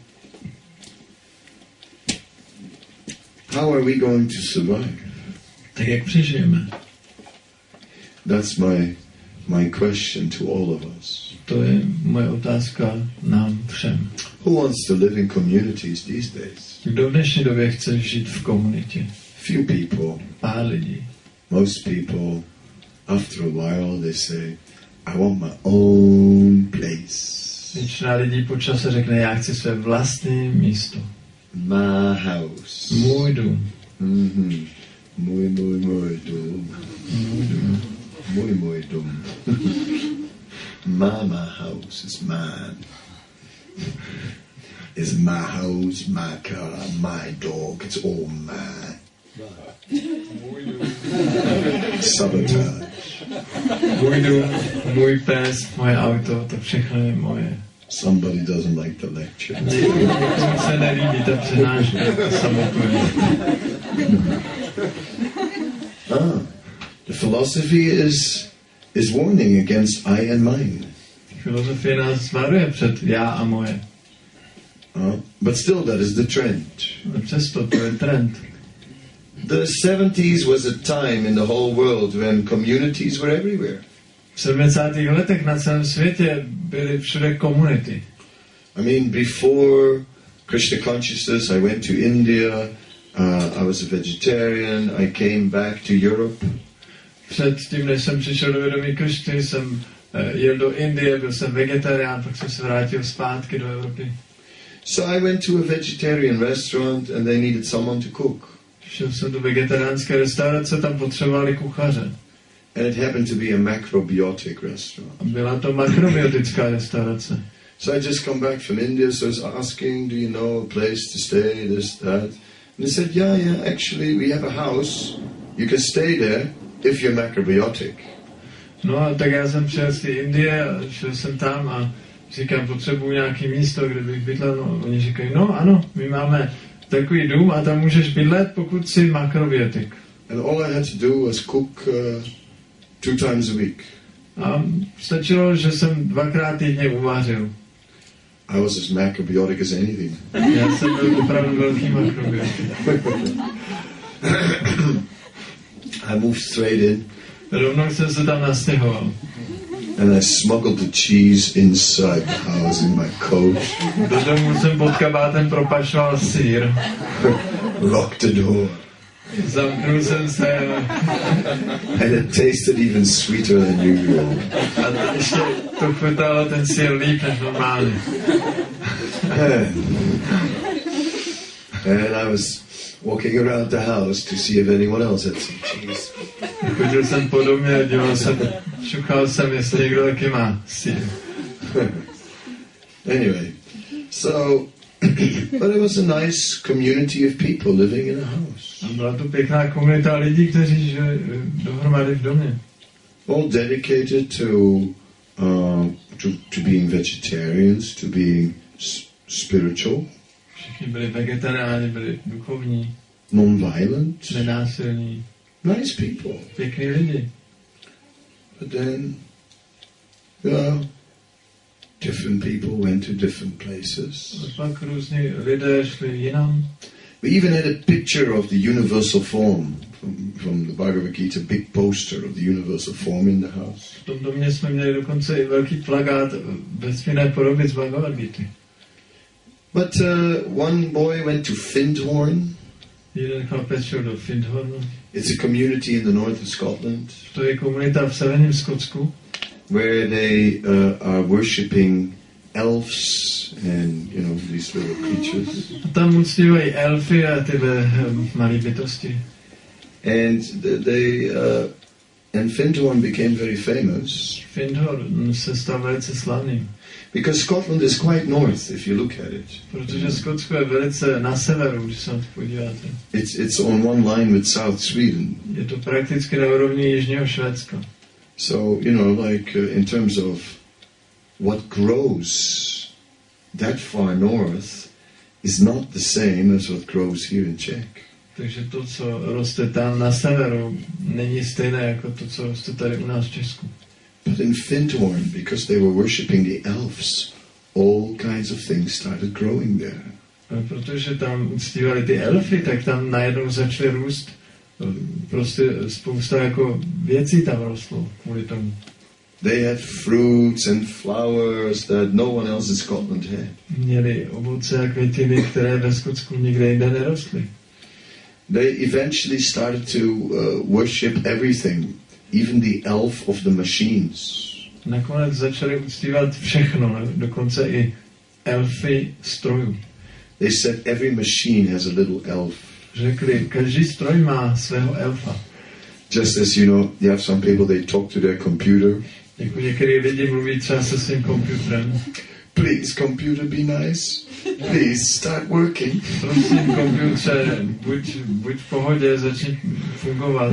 how are we going to survive? Tak jak přežijeme? That's my question to all of us. To je moje otázka nám všem. Who wants to live in communities these days? Kdo v dnešní době chce žít v komunitě? Few people. Pár lidí. Most people, after a while, they say, I want my own place. Většina lidí po čase řekne, já chci své vlastní místo. My house. Můj dům. Můj dům. Můj dům. My house is mine. It's my house, my car, my dog. It's all mine. Sabotage. Můj dům, můj pes, moje auto, to všechno je moje. Somebody doesn't like the lecture. Někomu se nelíbí ta přednáška samotné. The philosophy is warning against I and mine. Filozofie nás varuje před já a moje. But still that is the trend. Přesto to je trend. The 70s was a time in the whole world when communities were everywhere. V 70. letech na celém světě byly všude komunity. I mean, before Krishna consciousness, I went to India. I was a vegetarian. I came back to Europe. Před tím, než jsem přišel do vědomí Krišny, jsem jel do Indie, byl jsem vegetarián, pak jsem se vrátil zpátky do Evropy. So I went to a vegetarian restaurant and they needed someone to cook. Šel jsem do vegetariánské restaurace, tam potřebovali kuchaře. And it happened to be a macrobiotic restaurant. A byla to makrobiotická restaurace. So I just come back from India, so I was asking, do you know a place to stay, this, that? And they said, yeah, actually we have a house. You can stay there if you're macrobiotic. No a tak já jsem přijel z té Indie a šel jsem tam a říkám, potřebuji nějaké místo, kde bych bydlel. No, oni říkají, no ano, my máme takový dům a tam můžeš bydlet, pokud jsi makrobiotik. And all I had to do was cook 2 times a week. A stačilo, že jsem 2krát týdně uvařil. I was as macrobiotic as anything. Já jsem byl opravdu velký makrobiotik. I moved straight in. Rovnou jsem se tam nastěhoval. And I smuggled the cheese inside the house in my coat. Do domu jsem pod kabátem propašoval sýr. Locked the door. Zamknul jsem se. And it tasted even sweeter than usual. A to ještě to chutnalo ten sýr líp než normálně. And I was walking around the house to see if anyone else had some cheese. Chodil jsem po domě a díval jsem, šukal jsem, jestli někdo taky má sýr. Anyway, so, but it was a nice community of people living in a house. A byla to pěkná komunita lidí, kteří žili dohromady v domě. All dedicated to being vegetarians, to being spiritual. Všichni byli vegetariáni, byli duchovní, non-violent, nenásilní, nice people. pěkní lidi. But then, different people went to different places. A pak různí lidé šli jinam. We even had a picture of the universal form from the Bhagavad Gita, big poster of the universal form in the house. V tom domě jsme měli dokonce i velký plakát vesmírné podoby z Bhagavad Gity. But one boy went to Findhorn. Jeden chlapec šel do Findhornu. It's a community in the north of Scotland. To je komunita v severním Skotsku, where they are worshipping elves and, these little creatures. a tam uctívají elfy a tyhle malé bytosti. And and Findhorn became very famous. Findhorn se stal velice slavným, because Scotland is quite north, if you look at it. protože Skotsko je velice na severu, když se na to podíváte. It's on one line with South Sweden. Je to prakticky na úrovni jižního Švédska. So, in terms of what grows that far north is not the same as what grows here in Czech. Takže to, co roste tam na severu, není stejné jako to, co roste tady u nás v Česku. But in Findhorn, because they were worshipping the elves, all kinds of things started growing there. Ale protože tam uctívali ty elfy, tak tam najednou začaly růst. Prostě spousta jako věcí tam rostlo kvůli tomu. They had fruits and flowers that no one else in Scotland had. Měli ovoce a květiny, které ve Skotsku nikde jinde nerostly. They eventually started to worship everything, even the elf of the machines. Nakonec začali uctívat všechno, dokonce i elfy strojů. They said every machine has a little elf. Řekli, každý stroj má svého elfa. Just as you have some people, they talk to their computer. Jako některý lidi mluví třeba se svým počítačem. Please, computer, be nice. Please, start working. Prosím, počítače, buď v pohodě, začni fungovat.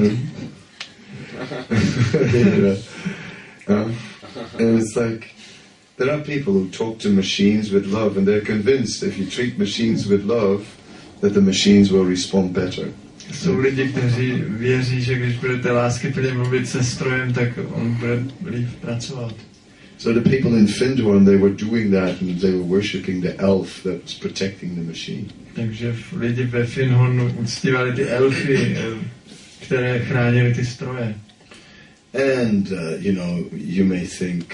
And it's like, there are people who talk to machines with love, and they're convinced if you treat machines with love, that the machines will respond better. Jsou lidi, kteří věří, že když budete láskyplně mluvit se strojem, tak on bude líp pracovat. So the people in Findhorn, they were doing that, and they were worshipping the elf that was protecting the machine. Takže lidi ve Findhornu uctívali ty elfy, které chránily ty stroje. And, you may think,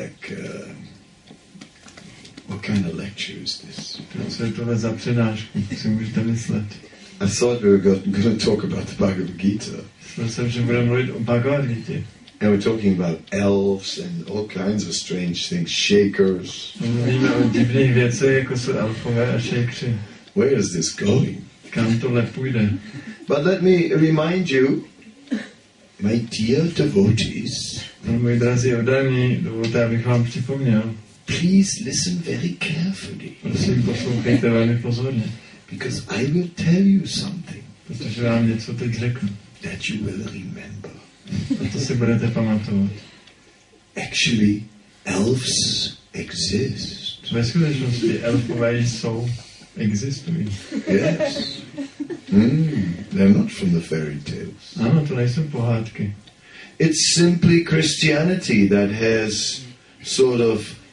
what kind of lecture is this? Co je tohle za přednášku, si můžete myslet. I thought we were going to talk about the Bhagavad Gita. Myslel jsem, že budeme mluvit o Bhagavad Gita. And we're talking about elves and all kinds of strange things, shakers. Mluvíme o divných věcech, jako jsou elfové a šejkři. Where is this going? Kam tohle půjde? But let me remind you, my dear devotees, Moji drazí oddaní, dovolte, abych vám připomněl. Please listen very carefully. Prosím, poslouchejte velmi pozorně. Because I will tell you something. Protože vám něco teď řeknu. That you will remember. A to si budete pamatovat. Actually, elves exist. Ve skutečnosti elfové existují. Yes. They're not from the fairy tales. Ano, to nejsou pohádky. It's simply Christianity that has sort of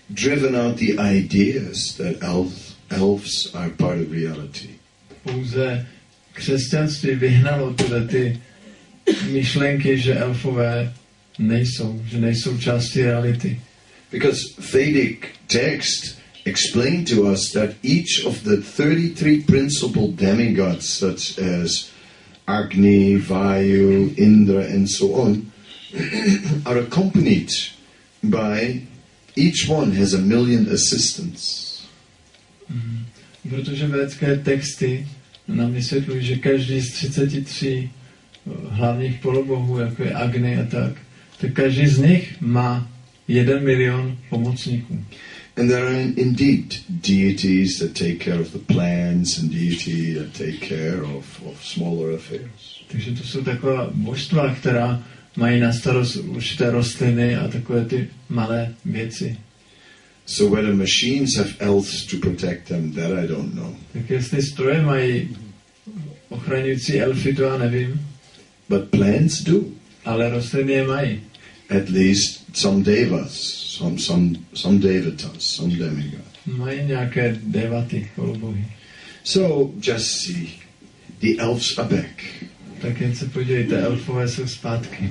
driven out the ideas that elves are part of reality. Pouze křesťanství vyhnalo ty myšlenky, že elfové nejsou částí reality. Because Vedic text explained to us that each of the 33 principal demigods, such as Agni, Vayu, Indra, and so on, are accompanied by, each one has 1 million assistants. Protože védské texty nám vysvětlují, že každý z 33 hlavních polobohů, jako je Agni a tak každý z nich má 1 milion pomocníků. And there are indeed deities that take care of the plants and deities that take care of smaller affairs. Takže to jsou taková božstva, která mají na starost určité rostliny a takové ty malé věci. So whether machines have elves to protect them, that I don't know. Tak jestli stroje mají ochraňující elfy, to já nevím. But plants do. Ale rostliny je mají. At least some devas, some devatas, some demigods. Mají nějaké devaty, polobohy. So just see, the elves are back. Tak jen se podívejte, elfové jsou zpátky.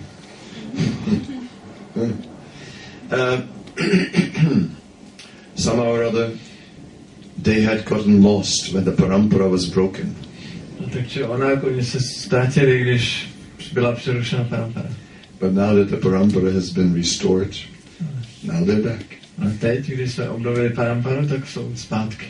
Somehow or other, they had gotten lost when the parampara was broken. Takže oni se ztratili, když byla přerušena parampara. But now that the parampara has been restored, now they're back. A teď, když jsme obnovili paramparu, tak jsou zpátky.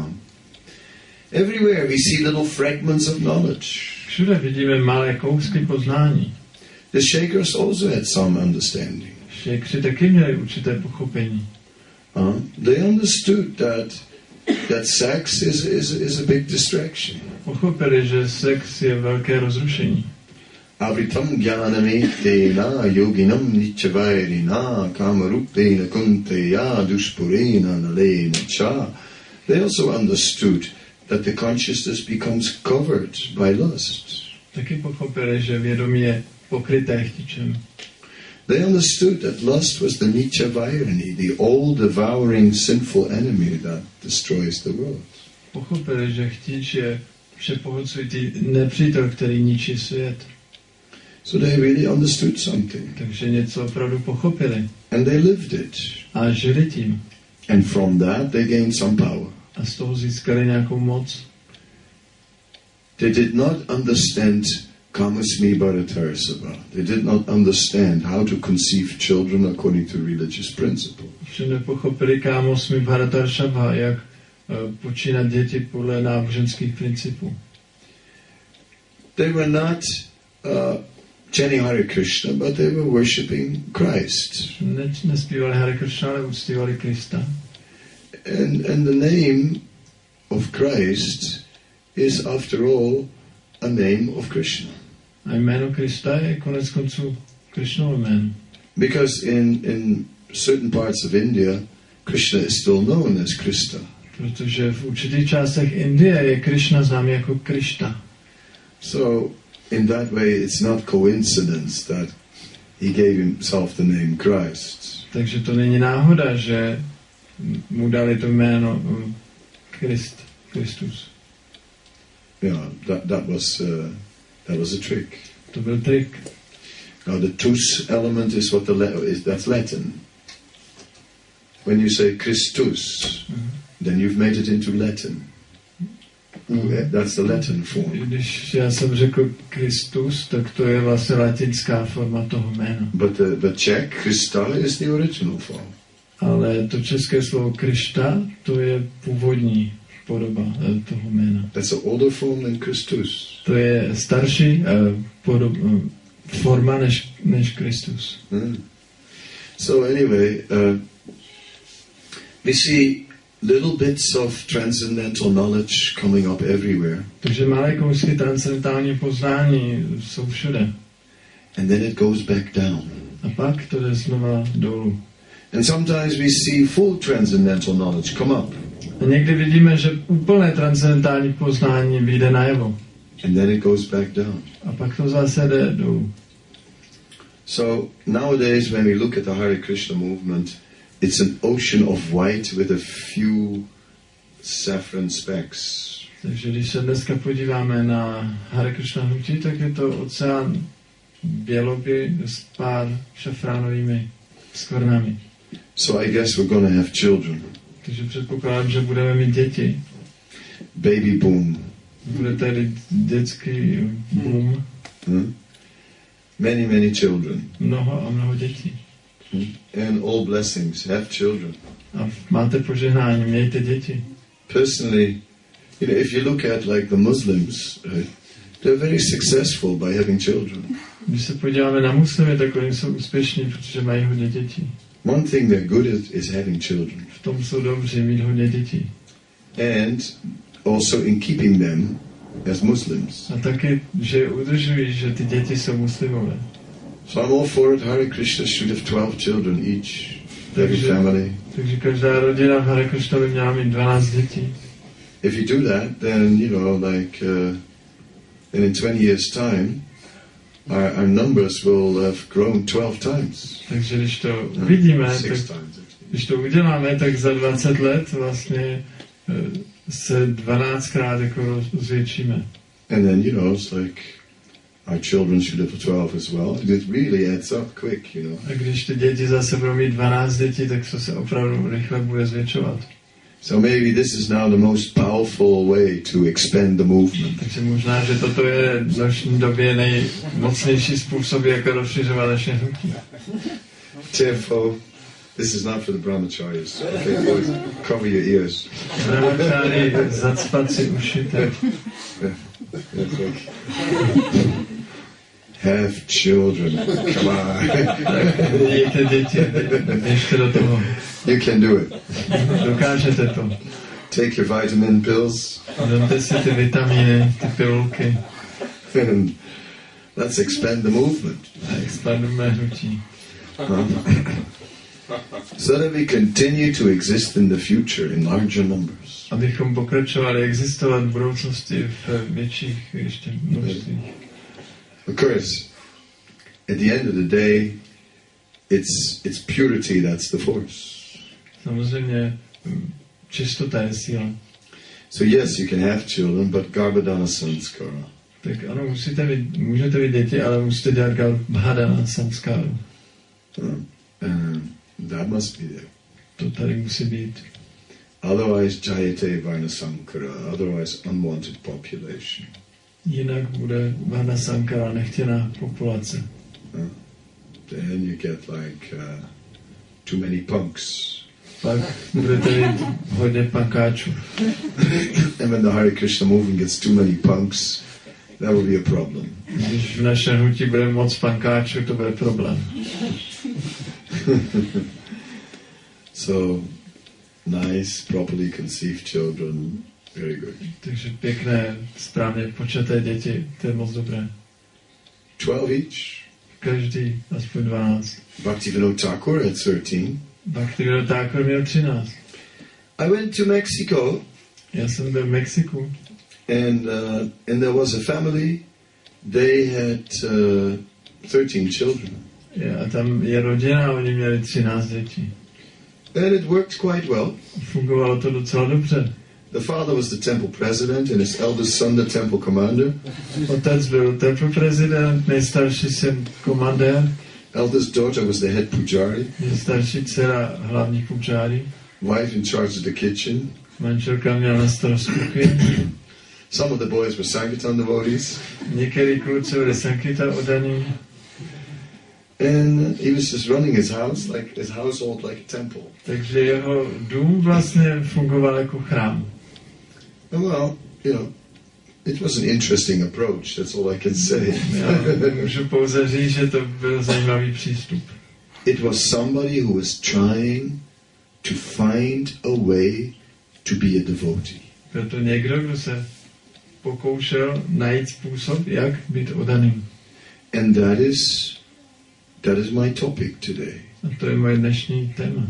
Everywhere we see little fragments of knowledge. Všude vidíme malé kousky poznání. The Shakers also had some understanding. Šejkři taky měli určité pochopení. They understood that sex is a big distraction. Pochopili, že sex je velké rozrušení. Avritam jnanamete yoginam nityavairina kamarupena kunteya dushpurena nalena cha. They also understood that the consciousness becomes covered by lust. Taky pochopili, že vědomí je pokryté chtičem. They understood that lust was the nityavairani, the all-devouring sinful enemy that destroys the world. Pochopili, že chtíč je všepohlcující nepřítel, který ničí svět. So they really understood something. Takže něco opravdu pochopili. And they lived it. A žili tím. And from that they gained some power. A z toho získali nějakou moc. They did not understand Kamasmi Bharatarsabha. They did not understand how to conceive children according to religious principles. Že nepochopili Kámosmi Bharatarsabha, jak počínat děti podle náboženských principů. They were not chanting Hare Krishna, but they were worshipping Christ. Nespívali Hare Krishna, ale uctívali Krista. And the name of Christ is after all a name of Krishna. A jméno Krista je konec konců Krishnovo jméno. Because in certain parts of India, Krishna is still known as Krista. Protože v určitých částech Indie je Krishna znám jako Krishna. So in that way it's not coincidence that he gave himself the name Christ. Takže to není náhoda, že mu dali to jméno Kristus. Yeah, that was a trick. To byl trik. Now the tus element is what that's Latin. When you say Christus, then you've made it into Latin. That's the Latin form. Když já jsem řekl Kristus, tak to je vlastně latinská forma toho jména. But the Czech Krista is the original form. Ale to české slovo Krista, to je původní podoba toho jména. That's an older form than Christus. To je starší forma než Kristus. So anyway, we see little bits of transcendental knowledge coming up everywhere. Takže malé kousky transcendentální poznání jsou všude. And then it goes back down. A pak to jde znova dolů. And sometimes we see full transcendental knowledge come up. A někdy vidíme, že úplné transcendentální poznání vyjde najevo. And then it goes back down. A pak to zase jde dolů. So nowadays when we look at the Hare Krishna movement, it's an ocean of white with a few saffron specks. Takže když se dneska podíváme na Hare Krishna hnutí, tak je to oceán běloby s pár šafránovými skvrnami. So I guess we're going to have children. Takže předpokládám, že budeme mít děti. Baby boom. Bude tady dětský boom. Many, many children. Mnoho a mnoho dětí. And all blessings. Have children. A máte požehnání, mějte děti. Personally, if you look at like the Muslims, they're very successful by having children. Když se podíváme na muslimy, tak oni jsou úspěšní, protože mají hodně dětí. One thing they're good at is having children. V tom jsou dobří, mít hodně dětí. And also in keeping them as Muslims. A taky, že udržují, že ty děti jsou muslimové. So I'm all for it. Hare Krishna should have 12 children each. Every family. Takže každá rodina v Hare Krishna by měla mít 12 dětí. If you do that, then, and in 20 years' time, our numbers will have grown 12 times. Takže když to vidíme, tak, když to uděláme, tak za 20 let vlastně se 12krát jako zvětšíme. And then, it's like our children should have 12 as well. It really adds up quick, A když ty děti zase budou mít 12 dětí, tak to se opravdu rychle bude zvětšovat. So maybe this is now the most powerful way to expand the movement. Takže možná, že toto je v dnešní době nejmocnější způsob, jak rozšiřovat naše hnutí. Therefore, this is not for the brahmacharis. Okay, boys, cover your ears. Brahmachari, zacpat si uši, tak. Have children. Come on. Mějte děti, běžte do toho. You can do it. Dokážete to. Take your vitamin pills. Vemte si ty vitamíny, ty pilulky. And let's expand the movement. A expandujeme hnutí. So that we continue to exist in the future in larger numbers. Abychom pokračovali existovat v budoucnosti v větších ještě množstvích. Of course, at the end of the day, it's purity that's the force. Samozřejmě čistota je síla. So yes, you can have children, but garbhadana sanskara. Tak ano, můžete mít děti, ale musíte dělat garbhadana sanskaru. That must be there. To tady musí být. Otherwise, jayate varna sankara, otherwise unwanted population. Jinak bude varna sankara, nechtěná populace. Then you get like too many punks. Pak budete mít hodně pankáčů. And when the Hare Krishna movement gets too many punks, that will be a problem. Když v naše hnutí bude moc pankáčů, to bude problém. So, nice, properly conceived children, very good. Takže pěkné, správně počaté děti, to je moc dobré. 12 each. Každý, aspoň 12. Bhaktivinoda Thakur had 13. Bhaktivinoda Thakur měl 13. I went to Mexico. Já jsem byl v Mexiku. And there was a family. They had 13 children. A tam je rodina, oni měli 13 dětí. And it worked quite well. Fungovalo to docela dobře. The father was the temple president and his eldest son the temple commander. Otec byl temple prezident, nejstarší syn komandér. Eldest daughter was the head pujari. Nejstarší dcera hlavní pujari. Wife in charge of the kitchen. Manželka měla na starost kuchyň. Some of the boys were Sankirtan devotees. Některý kluci byli Sankirtan oddaní. And he was just running his house, like his household, like a temple. Takže jeho dům vlastně fungoval jako chrám. And well, it was an interesting approach. That's all I can say. Já můžu pouze říct, že to byl zajímavý přístup. It was somebody who was trying to find a way to be a devotee. Byl to někdo, kdo se pokoušel najít způsob, jak být oddaným. And that is my topic today. A to je moje dnešní téma.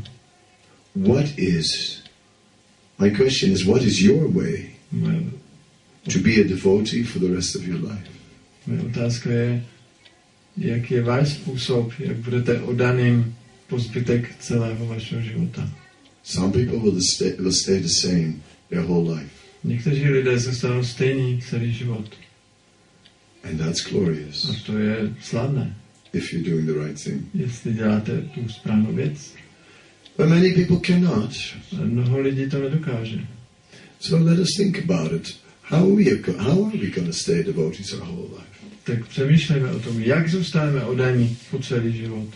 My question is, what is your way to be a devotee for the rest of your life? Moje otázka je, jak je váš způsob, jak budete oddaným po zbytek celého vašeho života. Some people will stay the same their whole life. Někteří lidé se stanou stejní celý život. And that's glorious. A to je slavné, If you're doing the right thing. jestli děláte tu správnou věc. But many people cannot. Ale mnoho lidí to nedokáže. So let us think about it. How are we going to stay devotees our whole life? Tak přemýšlejme o tom, jak zůstaneme oddaní po celý život.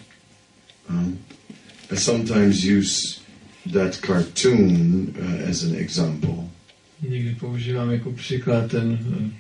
I sometimes use that cartoon as an example. Někdy používám jako příklad ten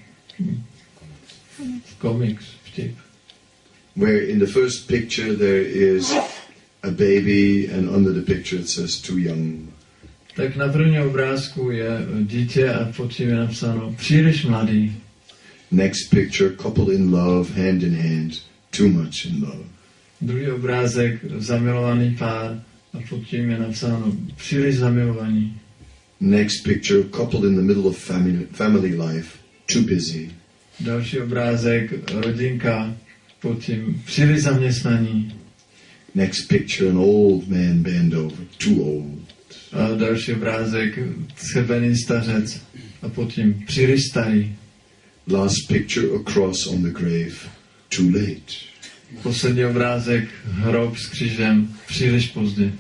komiks, vtip. Where in the first picture there is a baby and under the picture it says too young. Tak na prvním obrázku je dítě a pod tím je napsáno příliš mladý. Next picture, couple in love, hand in hand, too much in love. Druhý obrázek, zamilovaný pár a pod tím je napsáno příliš zamilovaní. Next picture, couple in the middle of family life, too busy. Další obrázek, rodinka, pod tím příliš zaměstnaní. Next picture, an old man bent over, too old. A další obrázek, skrbený stařec a pod tím příliš starý. Last picture, a cross on the grave, too late. Poslední obrázek, hrob s křížem, příliš pozdě.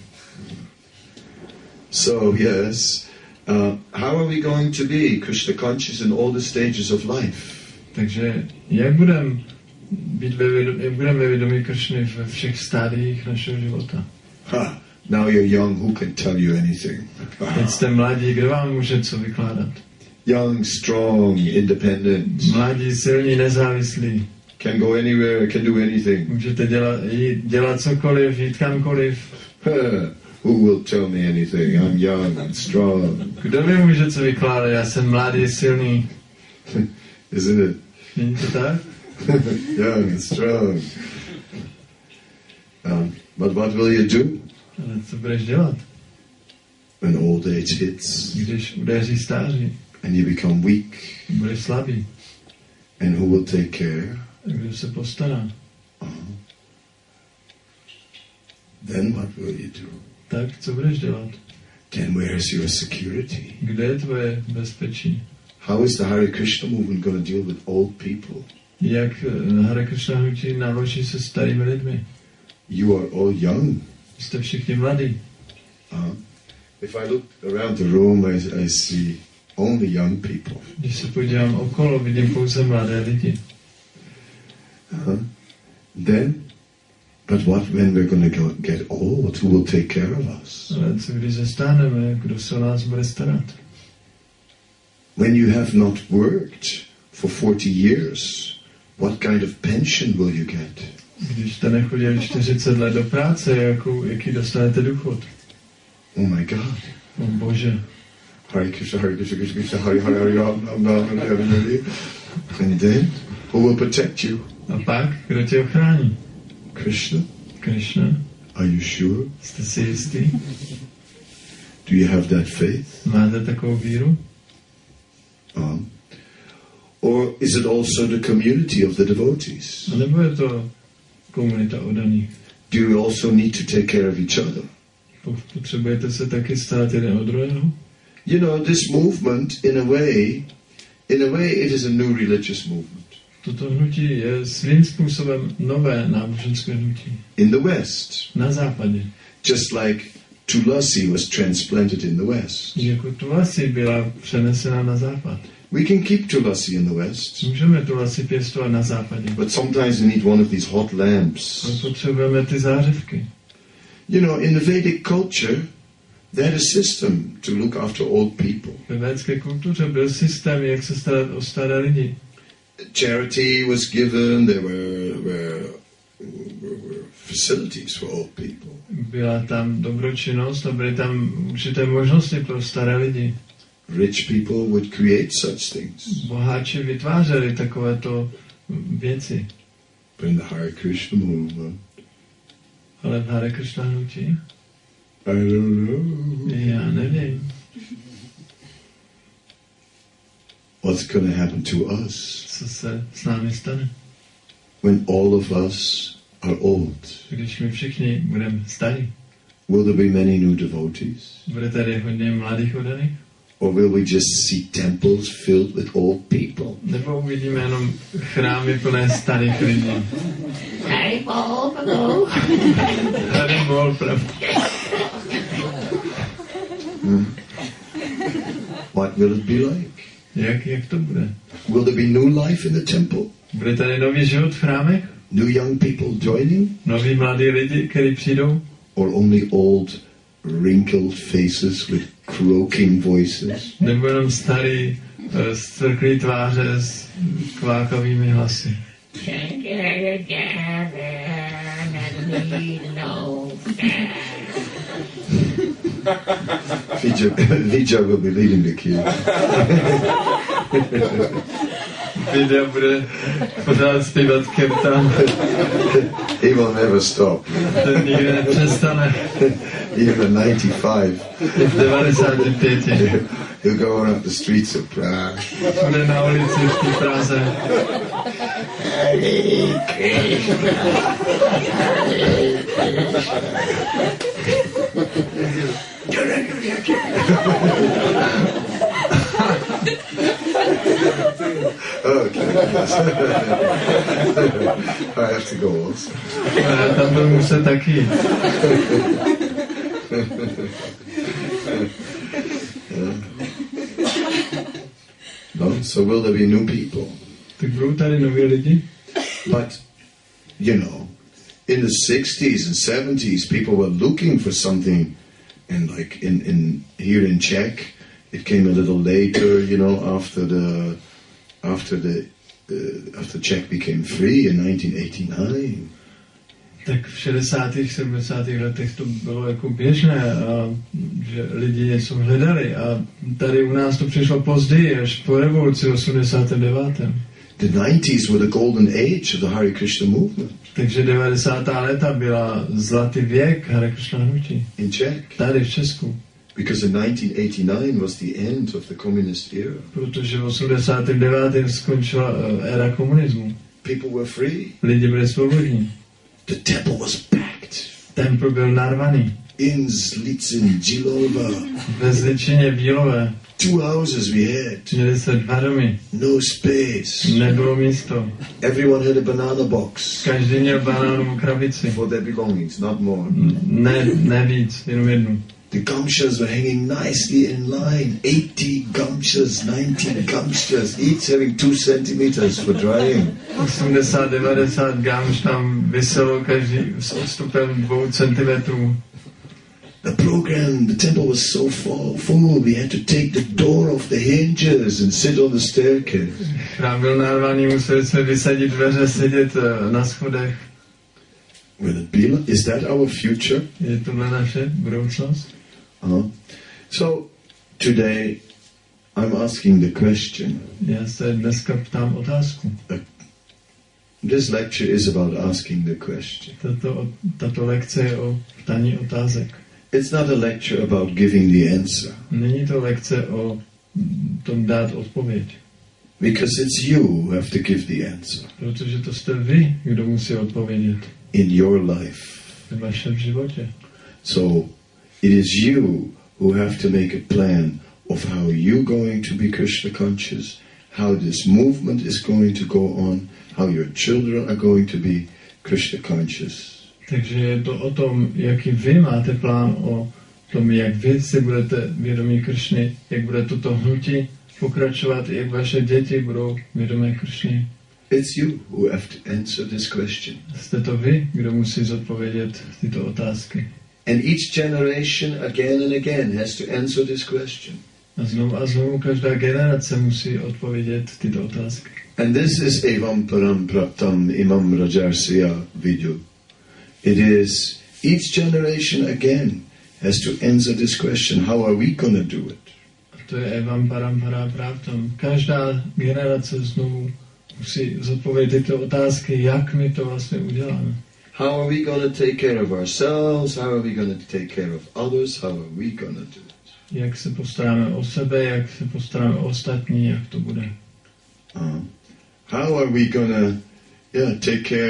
So yes, how are we going to be Krishna conscious in all the stages of life? Takže jak budeme vědomí Kršny ve všech stádiích našeho života? Now you're young, who can tell you anything? Teď jste mladí, kdo vám může co vykládat? Young, strong, independent. Mladí, silní, nezávislí. Can go anywhere, can do anything. Můžete dělat cokoliv, jít kamkoliv. Who will tell me anything? I'm young, I'm strong. Kdo mi může co vykládat? Já jsem mladý, silný. Isn't it? Není to tak? Young and strong. But what will you do? Ale co budeš dělat? When old age hits. Když udeří stáří. And you become weak. Budeš slabý. And who will take care? Kdo se postará? Then what will you do? Tak co budeš dělat? Then where is your security? Kde je tvoje bezpečí? How is the Hare Krishna movement going to deal with old people? Jak Hare Krishna hnutí naloží se starými lidmi? You are all young. Jste všichni mladí. If I look around the room, I see only young people. Když se podívám okolo, vidím pouze mladé lidi. Then, but what when we're going to get old? Who will take care of us? Ale co když zestáneme, kdo se o nás bude starat? When you have not worked for 40 years, what kind of pension will you get? Když jste nechodili 40 let do práce, jaký dostanete důchod? Oh my God. Oh Bože. Hare Krishna, Hare Krishna, Krishna Krishna, Hare Hare, Hare Ram, Ram Ram, Hare Hare. And then, who will protect you? A pak, kdo tě ochrání? Krishna. Krishna. Are you sure? Jste si jistý? Do you have that faith? Máte takovou víru? Or is it also the community of the devotees? A nebo je to komunita oddaných? Do you also need to take care of each other? Potřebujete se taky starat jeden od druhého? You know, this movement, in a way, it is a new religious movement. Toto hnutí je svým způsobem nové náboženské hnutí. In the West. Na západě. Just like Tulasi was transplanted in the West. Jako Tulasi byla přenesena na západ. We can keep Tulasi in the West. Můžeme Tulasi pěstovat na západě. But sometimes we need one of these hot lamps. Ale potřebujeme ty zářivky. You know, in the Vedic culture, they had a system to look after old people. Ve védské kultuře byl systém, jak se starat o staré lidi. Charity was given, there were facilities for old people. Byla tam dobročinnost a byly tam určité možnosti pro staré lidi. Rich people would create such things. Boháči vytvářeli takovéto věci. But in the Hare Krishna movement, ale v Hare Krishna hnutí? I don't know. Já nevím. What's going to happen to us? Co se s námi stane? When all of us are old, když my všichni budeme starí, will there be many new devotees? bude tady hodně mladých oddaných? Or will we just see temples filled with old people? Nebo uvidíme jenom chrámy plné starých lidí? Harry Ball, pravda. What will it be like? Jak to bude? Will there be new life in the temple? Bude tady nový život v chrámech? New young people joining? Noví mladí lidi, kteří přijdou? Or only old, wrinkled faces with croaking voices? Nebo jenom starý, zcvrklý tváře s kvákavými hlasy? Vijay will be leading the queue. Videa bude pořád zpívat kirtan. He will never stop. Ten nikdy nepřestane. Even at 95. V 95. He'll go around the streets of Prague. Bude na ulici v té Praze. Okay. I have to go also. Tam byl muset taky. No, so will there be new people? Tak budou tady noví lidi? But, you know, in the 60s and 70s, people were looking for something, and like in here in Czech, it came a little later, you know, after Czech became free in 1989. Tak v 60. 70. letech to bylo jako běžné, a že lidi něco hledali, a tady u nás to přišlo později, až po revoluci 89. The 90s were the golden age of the Hare Krishna movement. Takže 90. léta byla zlatý věk Hare Krishna hnutí. In Czech. Tady v Česku. Because in 1989 was the end of the communist era. Protože v 89. skončila éra komunismu. People were free. Lidi byli svobodní. The temple was packed. Templ byl narvaný. In Zličin, Jilova. Ve Zličině, v Jilové. 2 houses we had. Měli se 2 domy. No space. Nebylo místo. Everyone had a banana box. Každý měl banánovou krabici. For their belongings, not more. Ne víc, jenom jednu. The gamshas were hanging nicely in line. 80 gamshas, 90 gamshas, each having 2 centimeters for drying. 80-90 gamš tam vyselo, každý s odstupem 2 centimetrů. The program, the temple was so full, we had to take the door off the hinges and sit on the staircase. Chrám byl narvaný, museli jsme vysadit dveře, sedět na schodech. Will it be? Is that our future? Je tohle naše budoucnost? So, today I'm asking the question. Já se dneska ptám otázku. This lecture is about asking the question. Tato lekce je o ptání otázek. It's not a lecture about giving the answer. Není to lekce o tom dát odpověď. Because it's you who have to give the answer. Protože to jste vy, kdo musí odpovědět. In your life. V vašem životě. So, it is you who have to make a plan of how you're going to be Krishna conscious, how this movement is going to go on, how your children are going to be Krishna conscious. Takže je to o tom, jaký vy máte plán, o tom, jak vy si budete vědomí Kršny, jak bude toto hnutí pokračovat, jak vaše děti budou vědomé Kršny. It's you who have to answer this question. Jste to vy, kdo musí zodpovědět tyto otázky. And each generation again and again has to answer this question. A znovu každá generace musí odpovědět tyto otázky. And this is Evam Param Praptam Imam Rajarsya video. It is each generation again has to answer this question, how are we going to do it? To je Evam Param Praptam. Každá generace znovu musí zodpovědět tyto otázky, jak my to vlastně uděláme. How are we going to take care of ourselves? How are we going to take care of others? How are we going to do it? Jak se postaráme o sebe, jak se postaráme o ostatní, jak to bude. How are we going to take care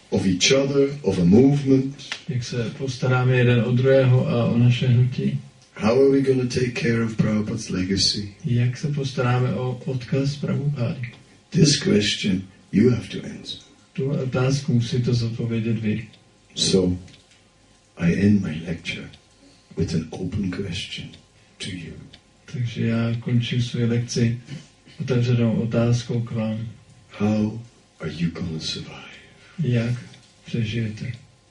of each other, of a movement. Jak se postaráme jeden o druhého a o naše hnutí. How are we going to take care of Prabhupada's legacy? Jak se postaráme o odkaz Prabhupády? This question you have to answer. Tu otázku musíte zodpovědět vy. So, I end my lecture with an open question to you. Takže já končím svou lekci otevřenou otázkou k vám. How are you going to survive? Jak přežijete?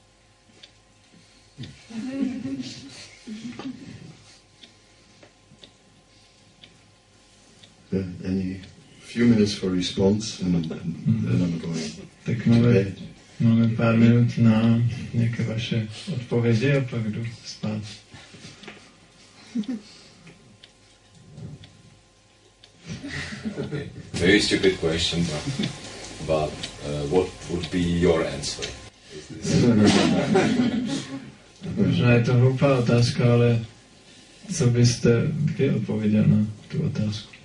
Any few minutes for response and then I'm going Tak to bed. máme pár minut na nějaké vaše odpovědi a pak jdu spát. Okay. Very stupid question, but what would be your answer? Možná je to hloupá otázka, ale co byste vy odpověděl na tu otázku?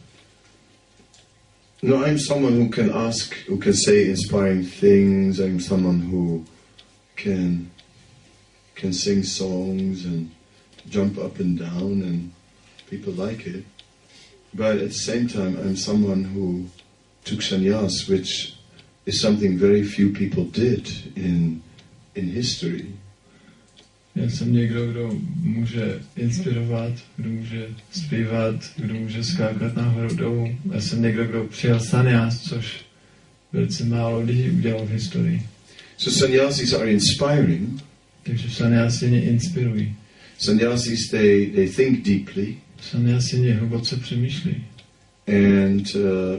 No, I'm someone who can ask, who can say inspiring things. I'm someone who can sing songs and jump up and down, and people like it. But at the same time, I'm someone who took sannyas, which is something very few people did in history. Já jsem někdo, kdo může inspirovat, kdo může zpívat, kdo může skákat nahoru dolů. Já jsem někdo, kdo přijal sannyas, což velice málo lidí udělalo v historii. So sannyasis are inspiring. Takže sannyasini inspirují. Sannyasis, they think deeply. Sannyasini hluboce přemýšlí. And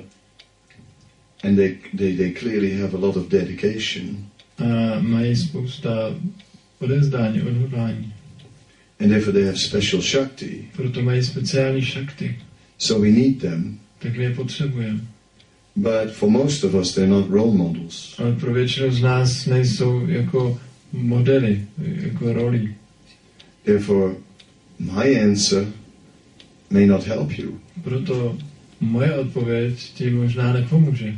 they clearly have a lot of dedication. A mají spousta odevzdání, odhodlání. And therefore they have special shakti. Proto mají speciální šakty. So we need them. Tak my je potřebujeme. But for most of us, they're not role models. Ale pro většinu z nás nejsou jako modely, jako roli. Therefore, my answer may not help you. Proto moje odpověď ti možná nepomůže.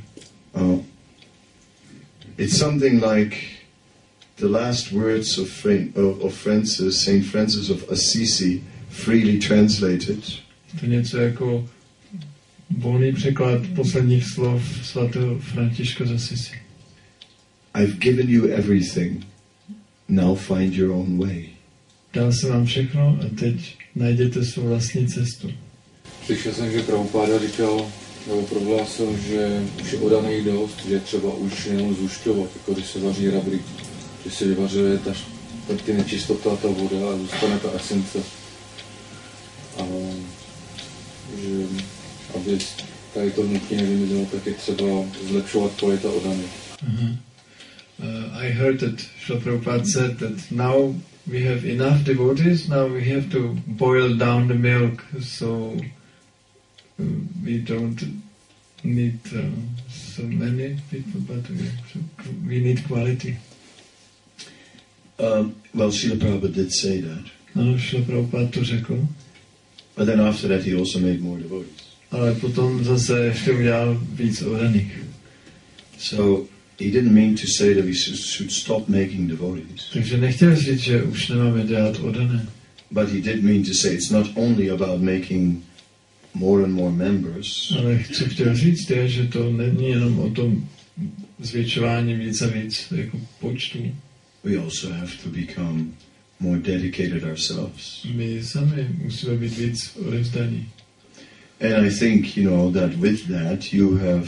It's something like the last words of Francis, Saint Francis of Assisi, freely translated. To něco jako volný překlad posledních slov svatého Františka z Assisi. I've given you everything. Now find your own way. Dal jsem vám všechno a teď najděte svou vlastní cestu. Slyšel jsem, že Prabhupáda říkal, nebo prohlásil, že už je odaných dost, že třeba už jenom zhušťovat, jako když se vaří rabry, že se vyvařuje ty nečistota, ta voda a zůstane ta esence. A že aby tady to nutně nevymizelo, tak je třeba zlepšovat kvalita odany. I heard that Srila Prabhupada said that now we have enough devotees, now we have to boil down the milk, so we don't need so many people, but we need quality. Well, Srila Prabhupada did say that. Ano, Srila Prabhupada to řekl. But then after that he also made more devotees. Ale potom zase ještě udělal víc oddaných. So he didn't mean to say that we should stop making devotees. Takže nechtěl říct, že už nemáme dělat oddané. But he did mean to say it's not only about making more and more members. Ale co chtěl říct je, že to není jenom o tom zvětšování víc a víc jako počtu. We also have to become more dedicated ourselves. My sami musíme být víc odevzdaní. And I think, that with that you have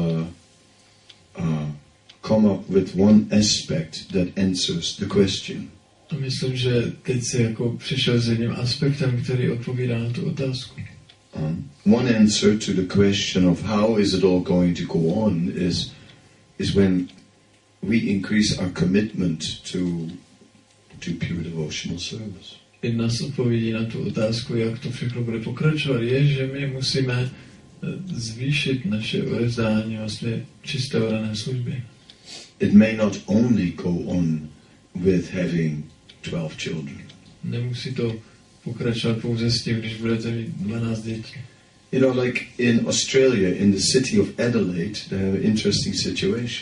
come up with one aspect that answers the question. A myslím, že teď si jako přišel s jedním aspektem, který odpovídá na tu otázku. One answer to the question of how is it all going to go on is when we increase our commitment to pure devotional service. Jedna z odpovědí na tu otázku, jak to všechno bude pokračovat, je, že my musíme zvýšit naše odevzdání vlastně čisté oddané služby. It may not only go on with having 12 children. Nemusí to pokračovat pouze s tím, když budete mít 12 dětí. Like in Australia, in the city of Adelaide, they have an interesting situation.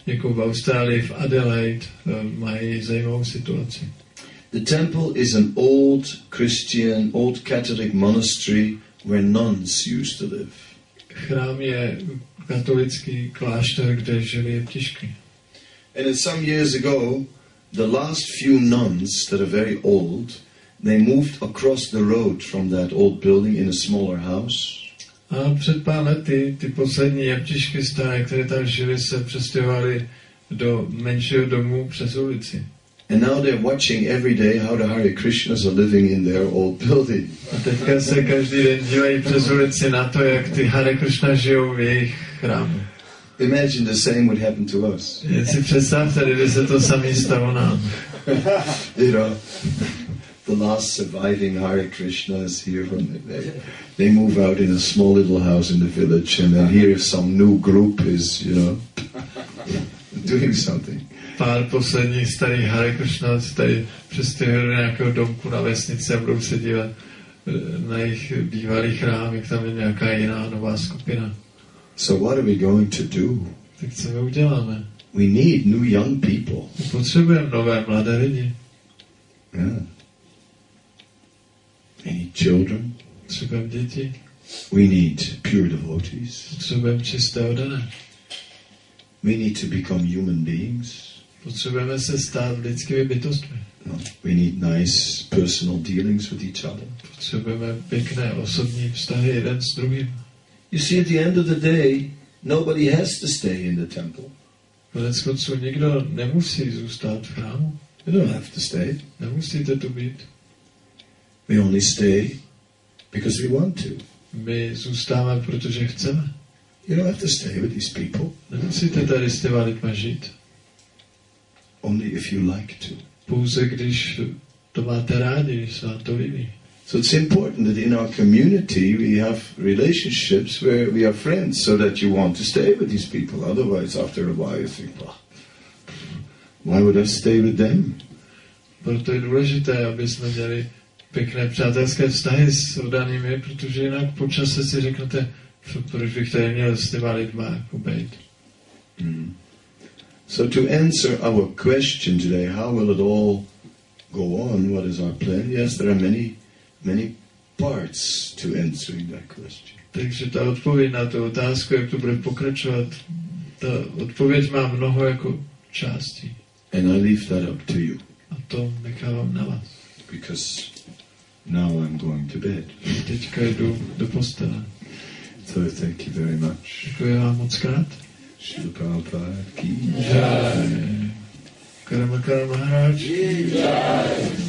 jako v Austrálii, v Adelaide, mají zajímavou situaci. The temple is an old Christian, old Catholic monastery where nuns used to live. Chrám je katolický klášter, kde žili jeptišky. And some years ago, the last few nuns that are very old, they moved across the road from that old building in a smaller house. A před pár lety ty poslední jeptišky staré, které tam žili, se přestěhovali do menšího domu přes ulici. And now they're watching every day how the Hare Krishnas are living in their old building. A teďka se každý den dívají přes ulici na to, jak ty Hare Krishna žijou v jejich chrámu. Imagine the same would happen to us. Jen si představte, kdyby se to samé stalo nám. You know, the last surviving Hare Krishnas here from they move out in a small little house in the village, and then here some new group is, you know, doing something. Pár posledních starých Hare Krishna tady přestěhují do nějakého domku na vesnici a budou se dívat na jejich bývalý chrám, jak tam je nějaká jiná nová skupina. So what are we going to do? Tak co my uděláme? We need new young people. My potřebujeme nové mladé lidi. Yeah. We need children. Potřebujeme děti. We need pure devotees. Potřebujeme čisté oddané. We need to become human beings. Potřebujeme se stát lidskými bytostmi. No. We need nice personal dealings with each other. Potřebujeme pěkné osobní vztahy jeden s druhým. You see, at the end of the day, nobody has to stay in the temple. Konec konců nikdo nemusí zůstat v chrámu. You don't have to stay. Nemusíte tu být. We only stay because we want to. My zůstáváme, protože chceme. You don't have to stay with these people. Nemusíte tady s těma lidma žít. Only if you like to. Pouze když to máte rádi, když se vám to líbí. So it's important that in our community we have relationships where we are friends, so that you want to stay with these people. Otherwise, after a while, you think, well, why would I stay with them? Proto je důležité, aby jsme měli pěkné přátelské vztahy s oddanými, protože jinak po čase si řeknete, proč bych tady měl s těma lidma jako být. So to answer our question today, how will it all go on? What is our plan? Yes, there are many parts to answering that question. Takže ta odpověď na tu otázku, jak to bude pokračovat, ta odpověď má mnoho jako částí. And I leave that up to you. A to nechávám na vás. Because now I'm going to bed. Teďka jdu do postele. So thank you very much. Děkuji vám moc krát. Shri Prabhupada ki Jai. Karma Maharaj. jai.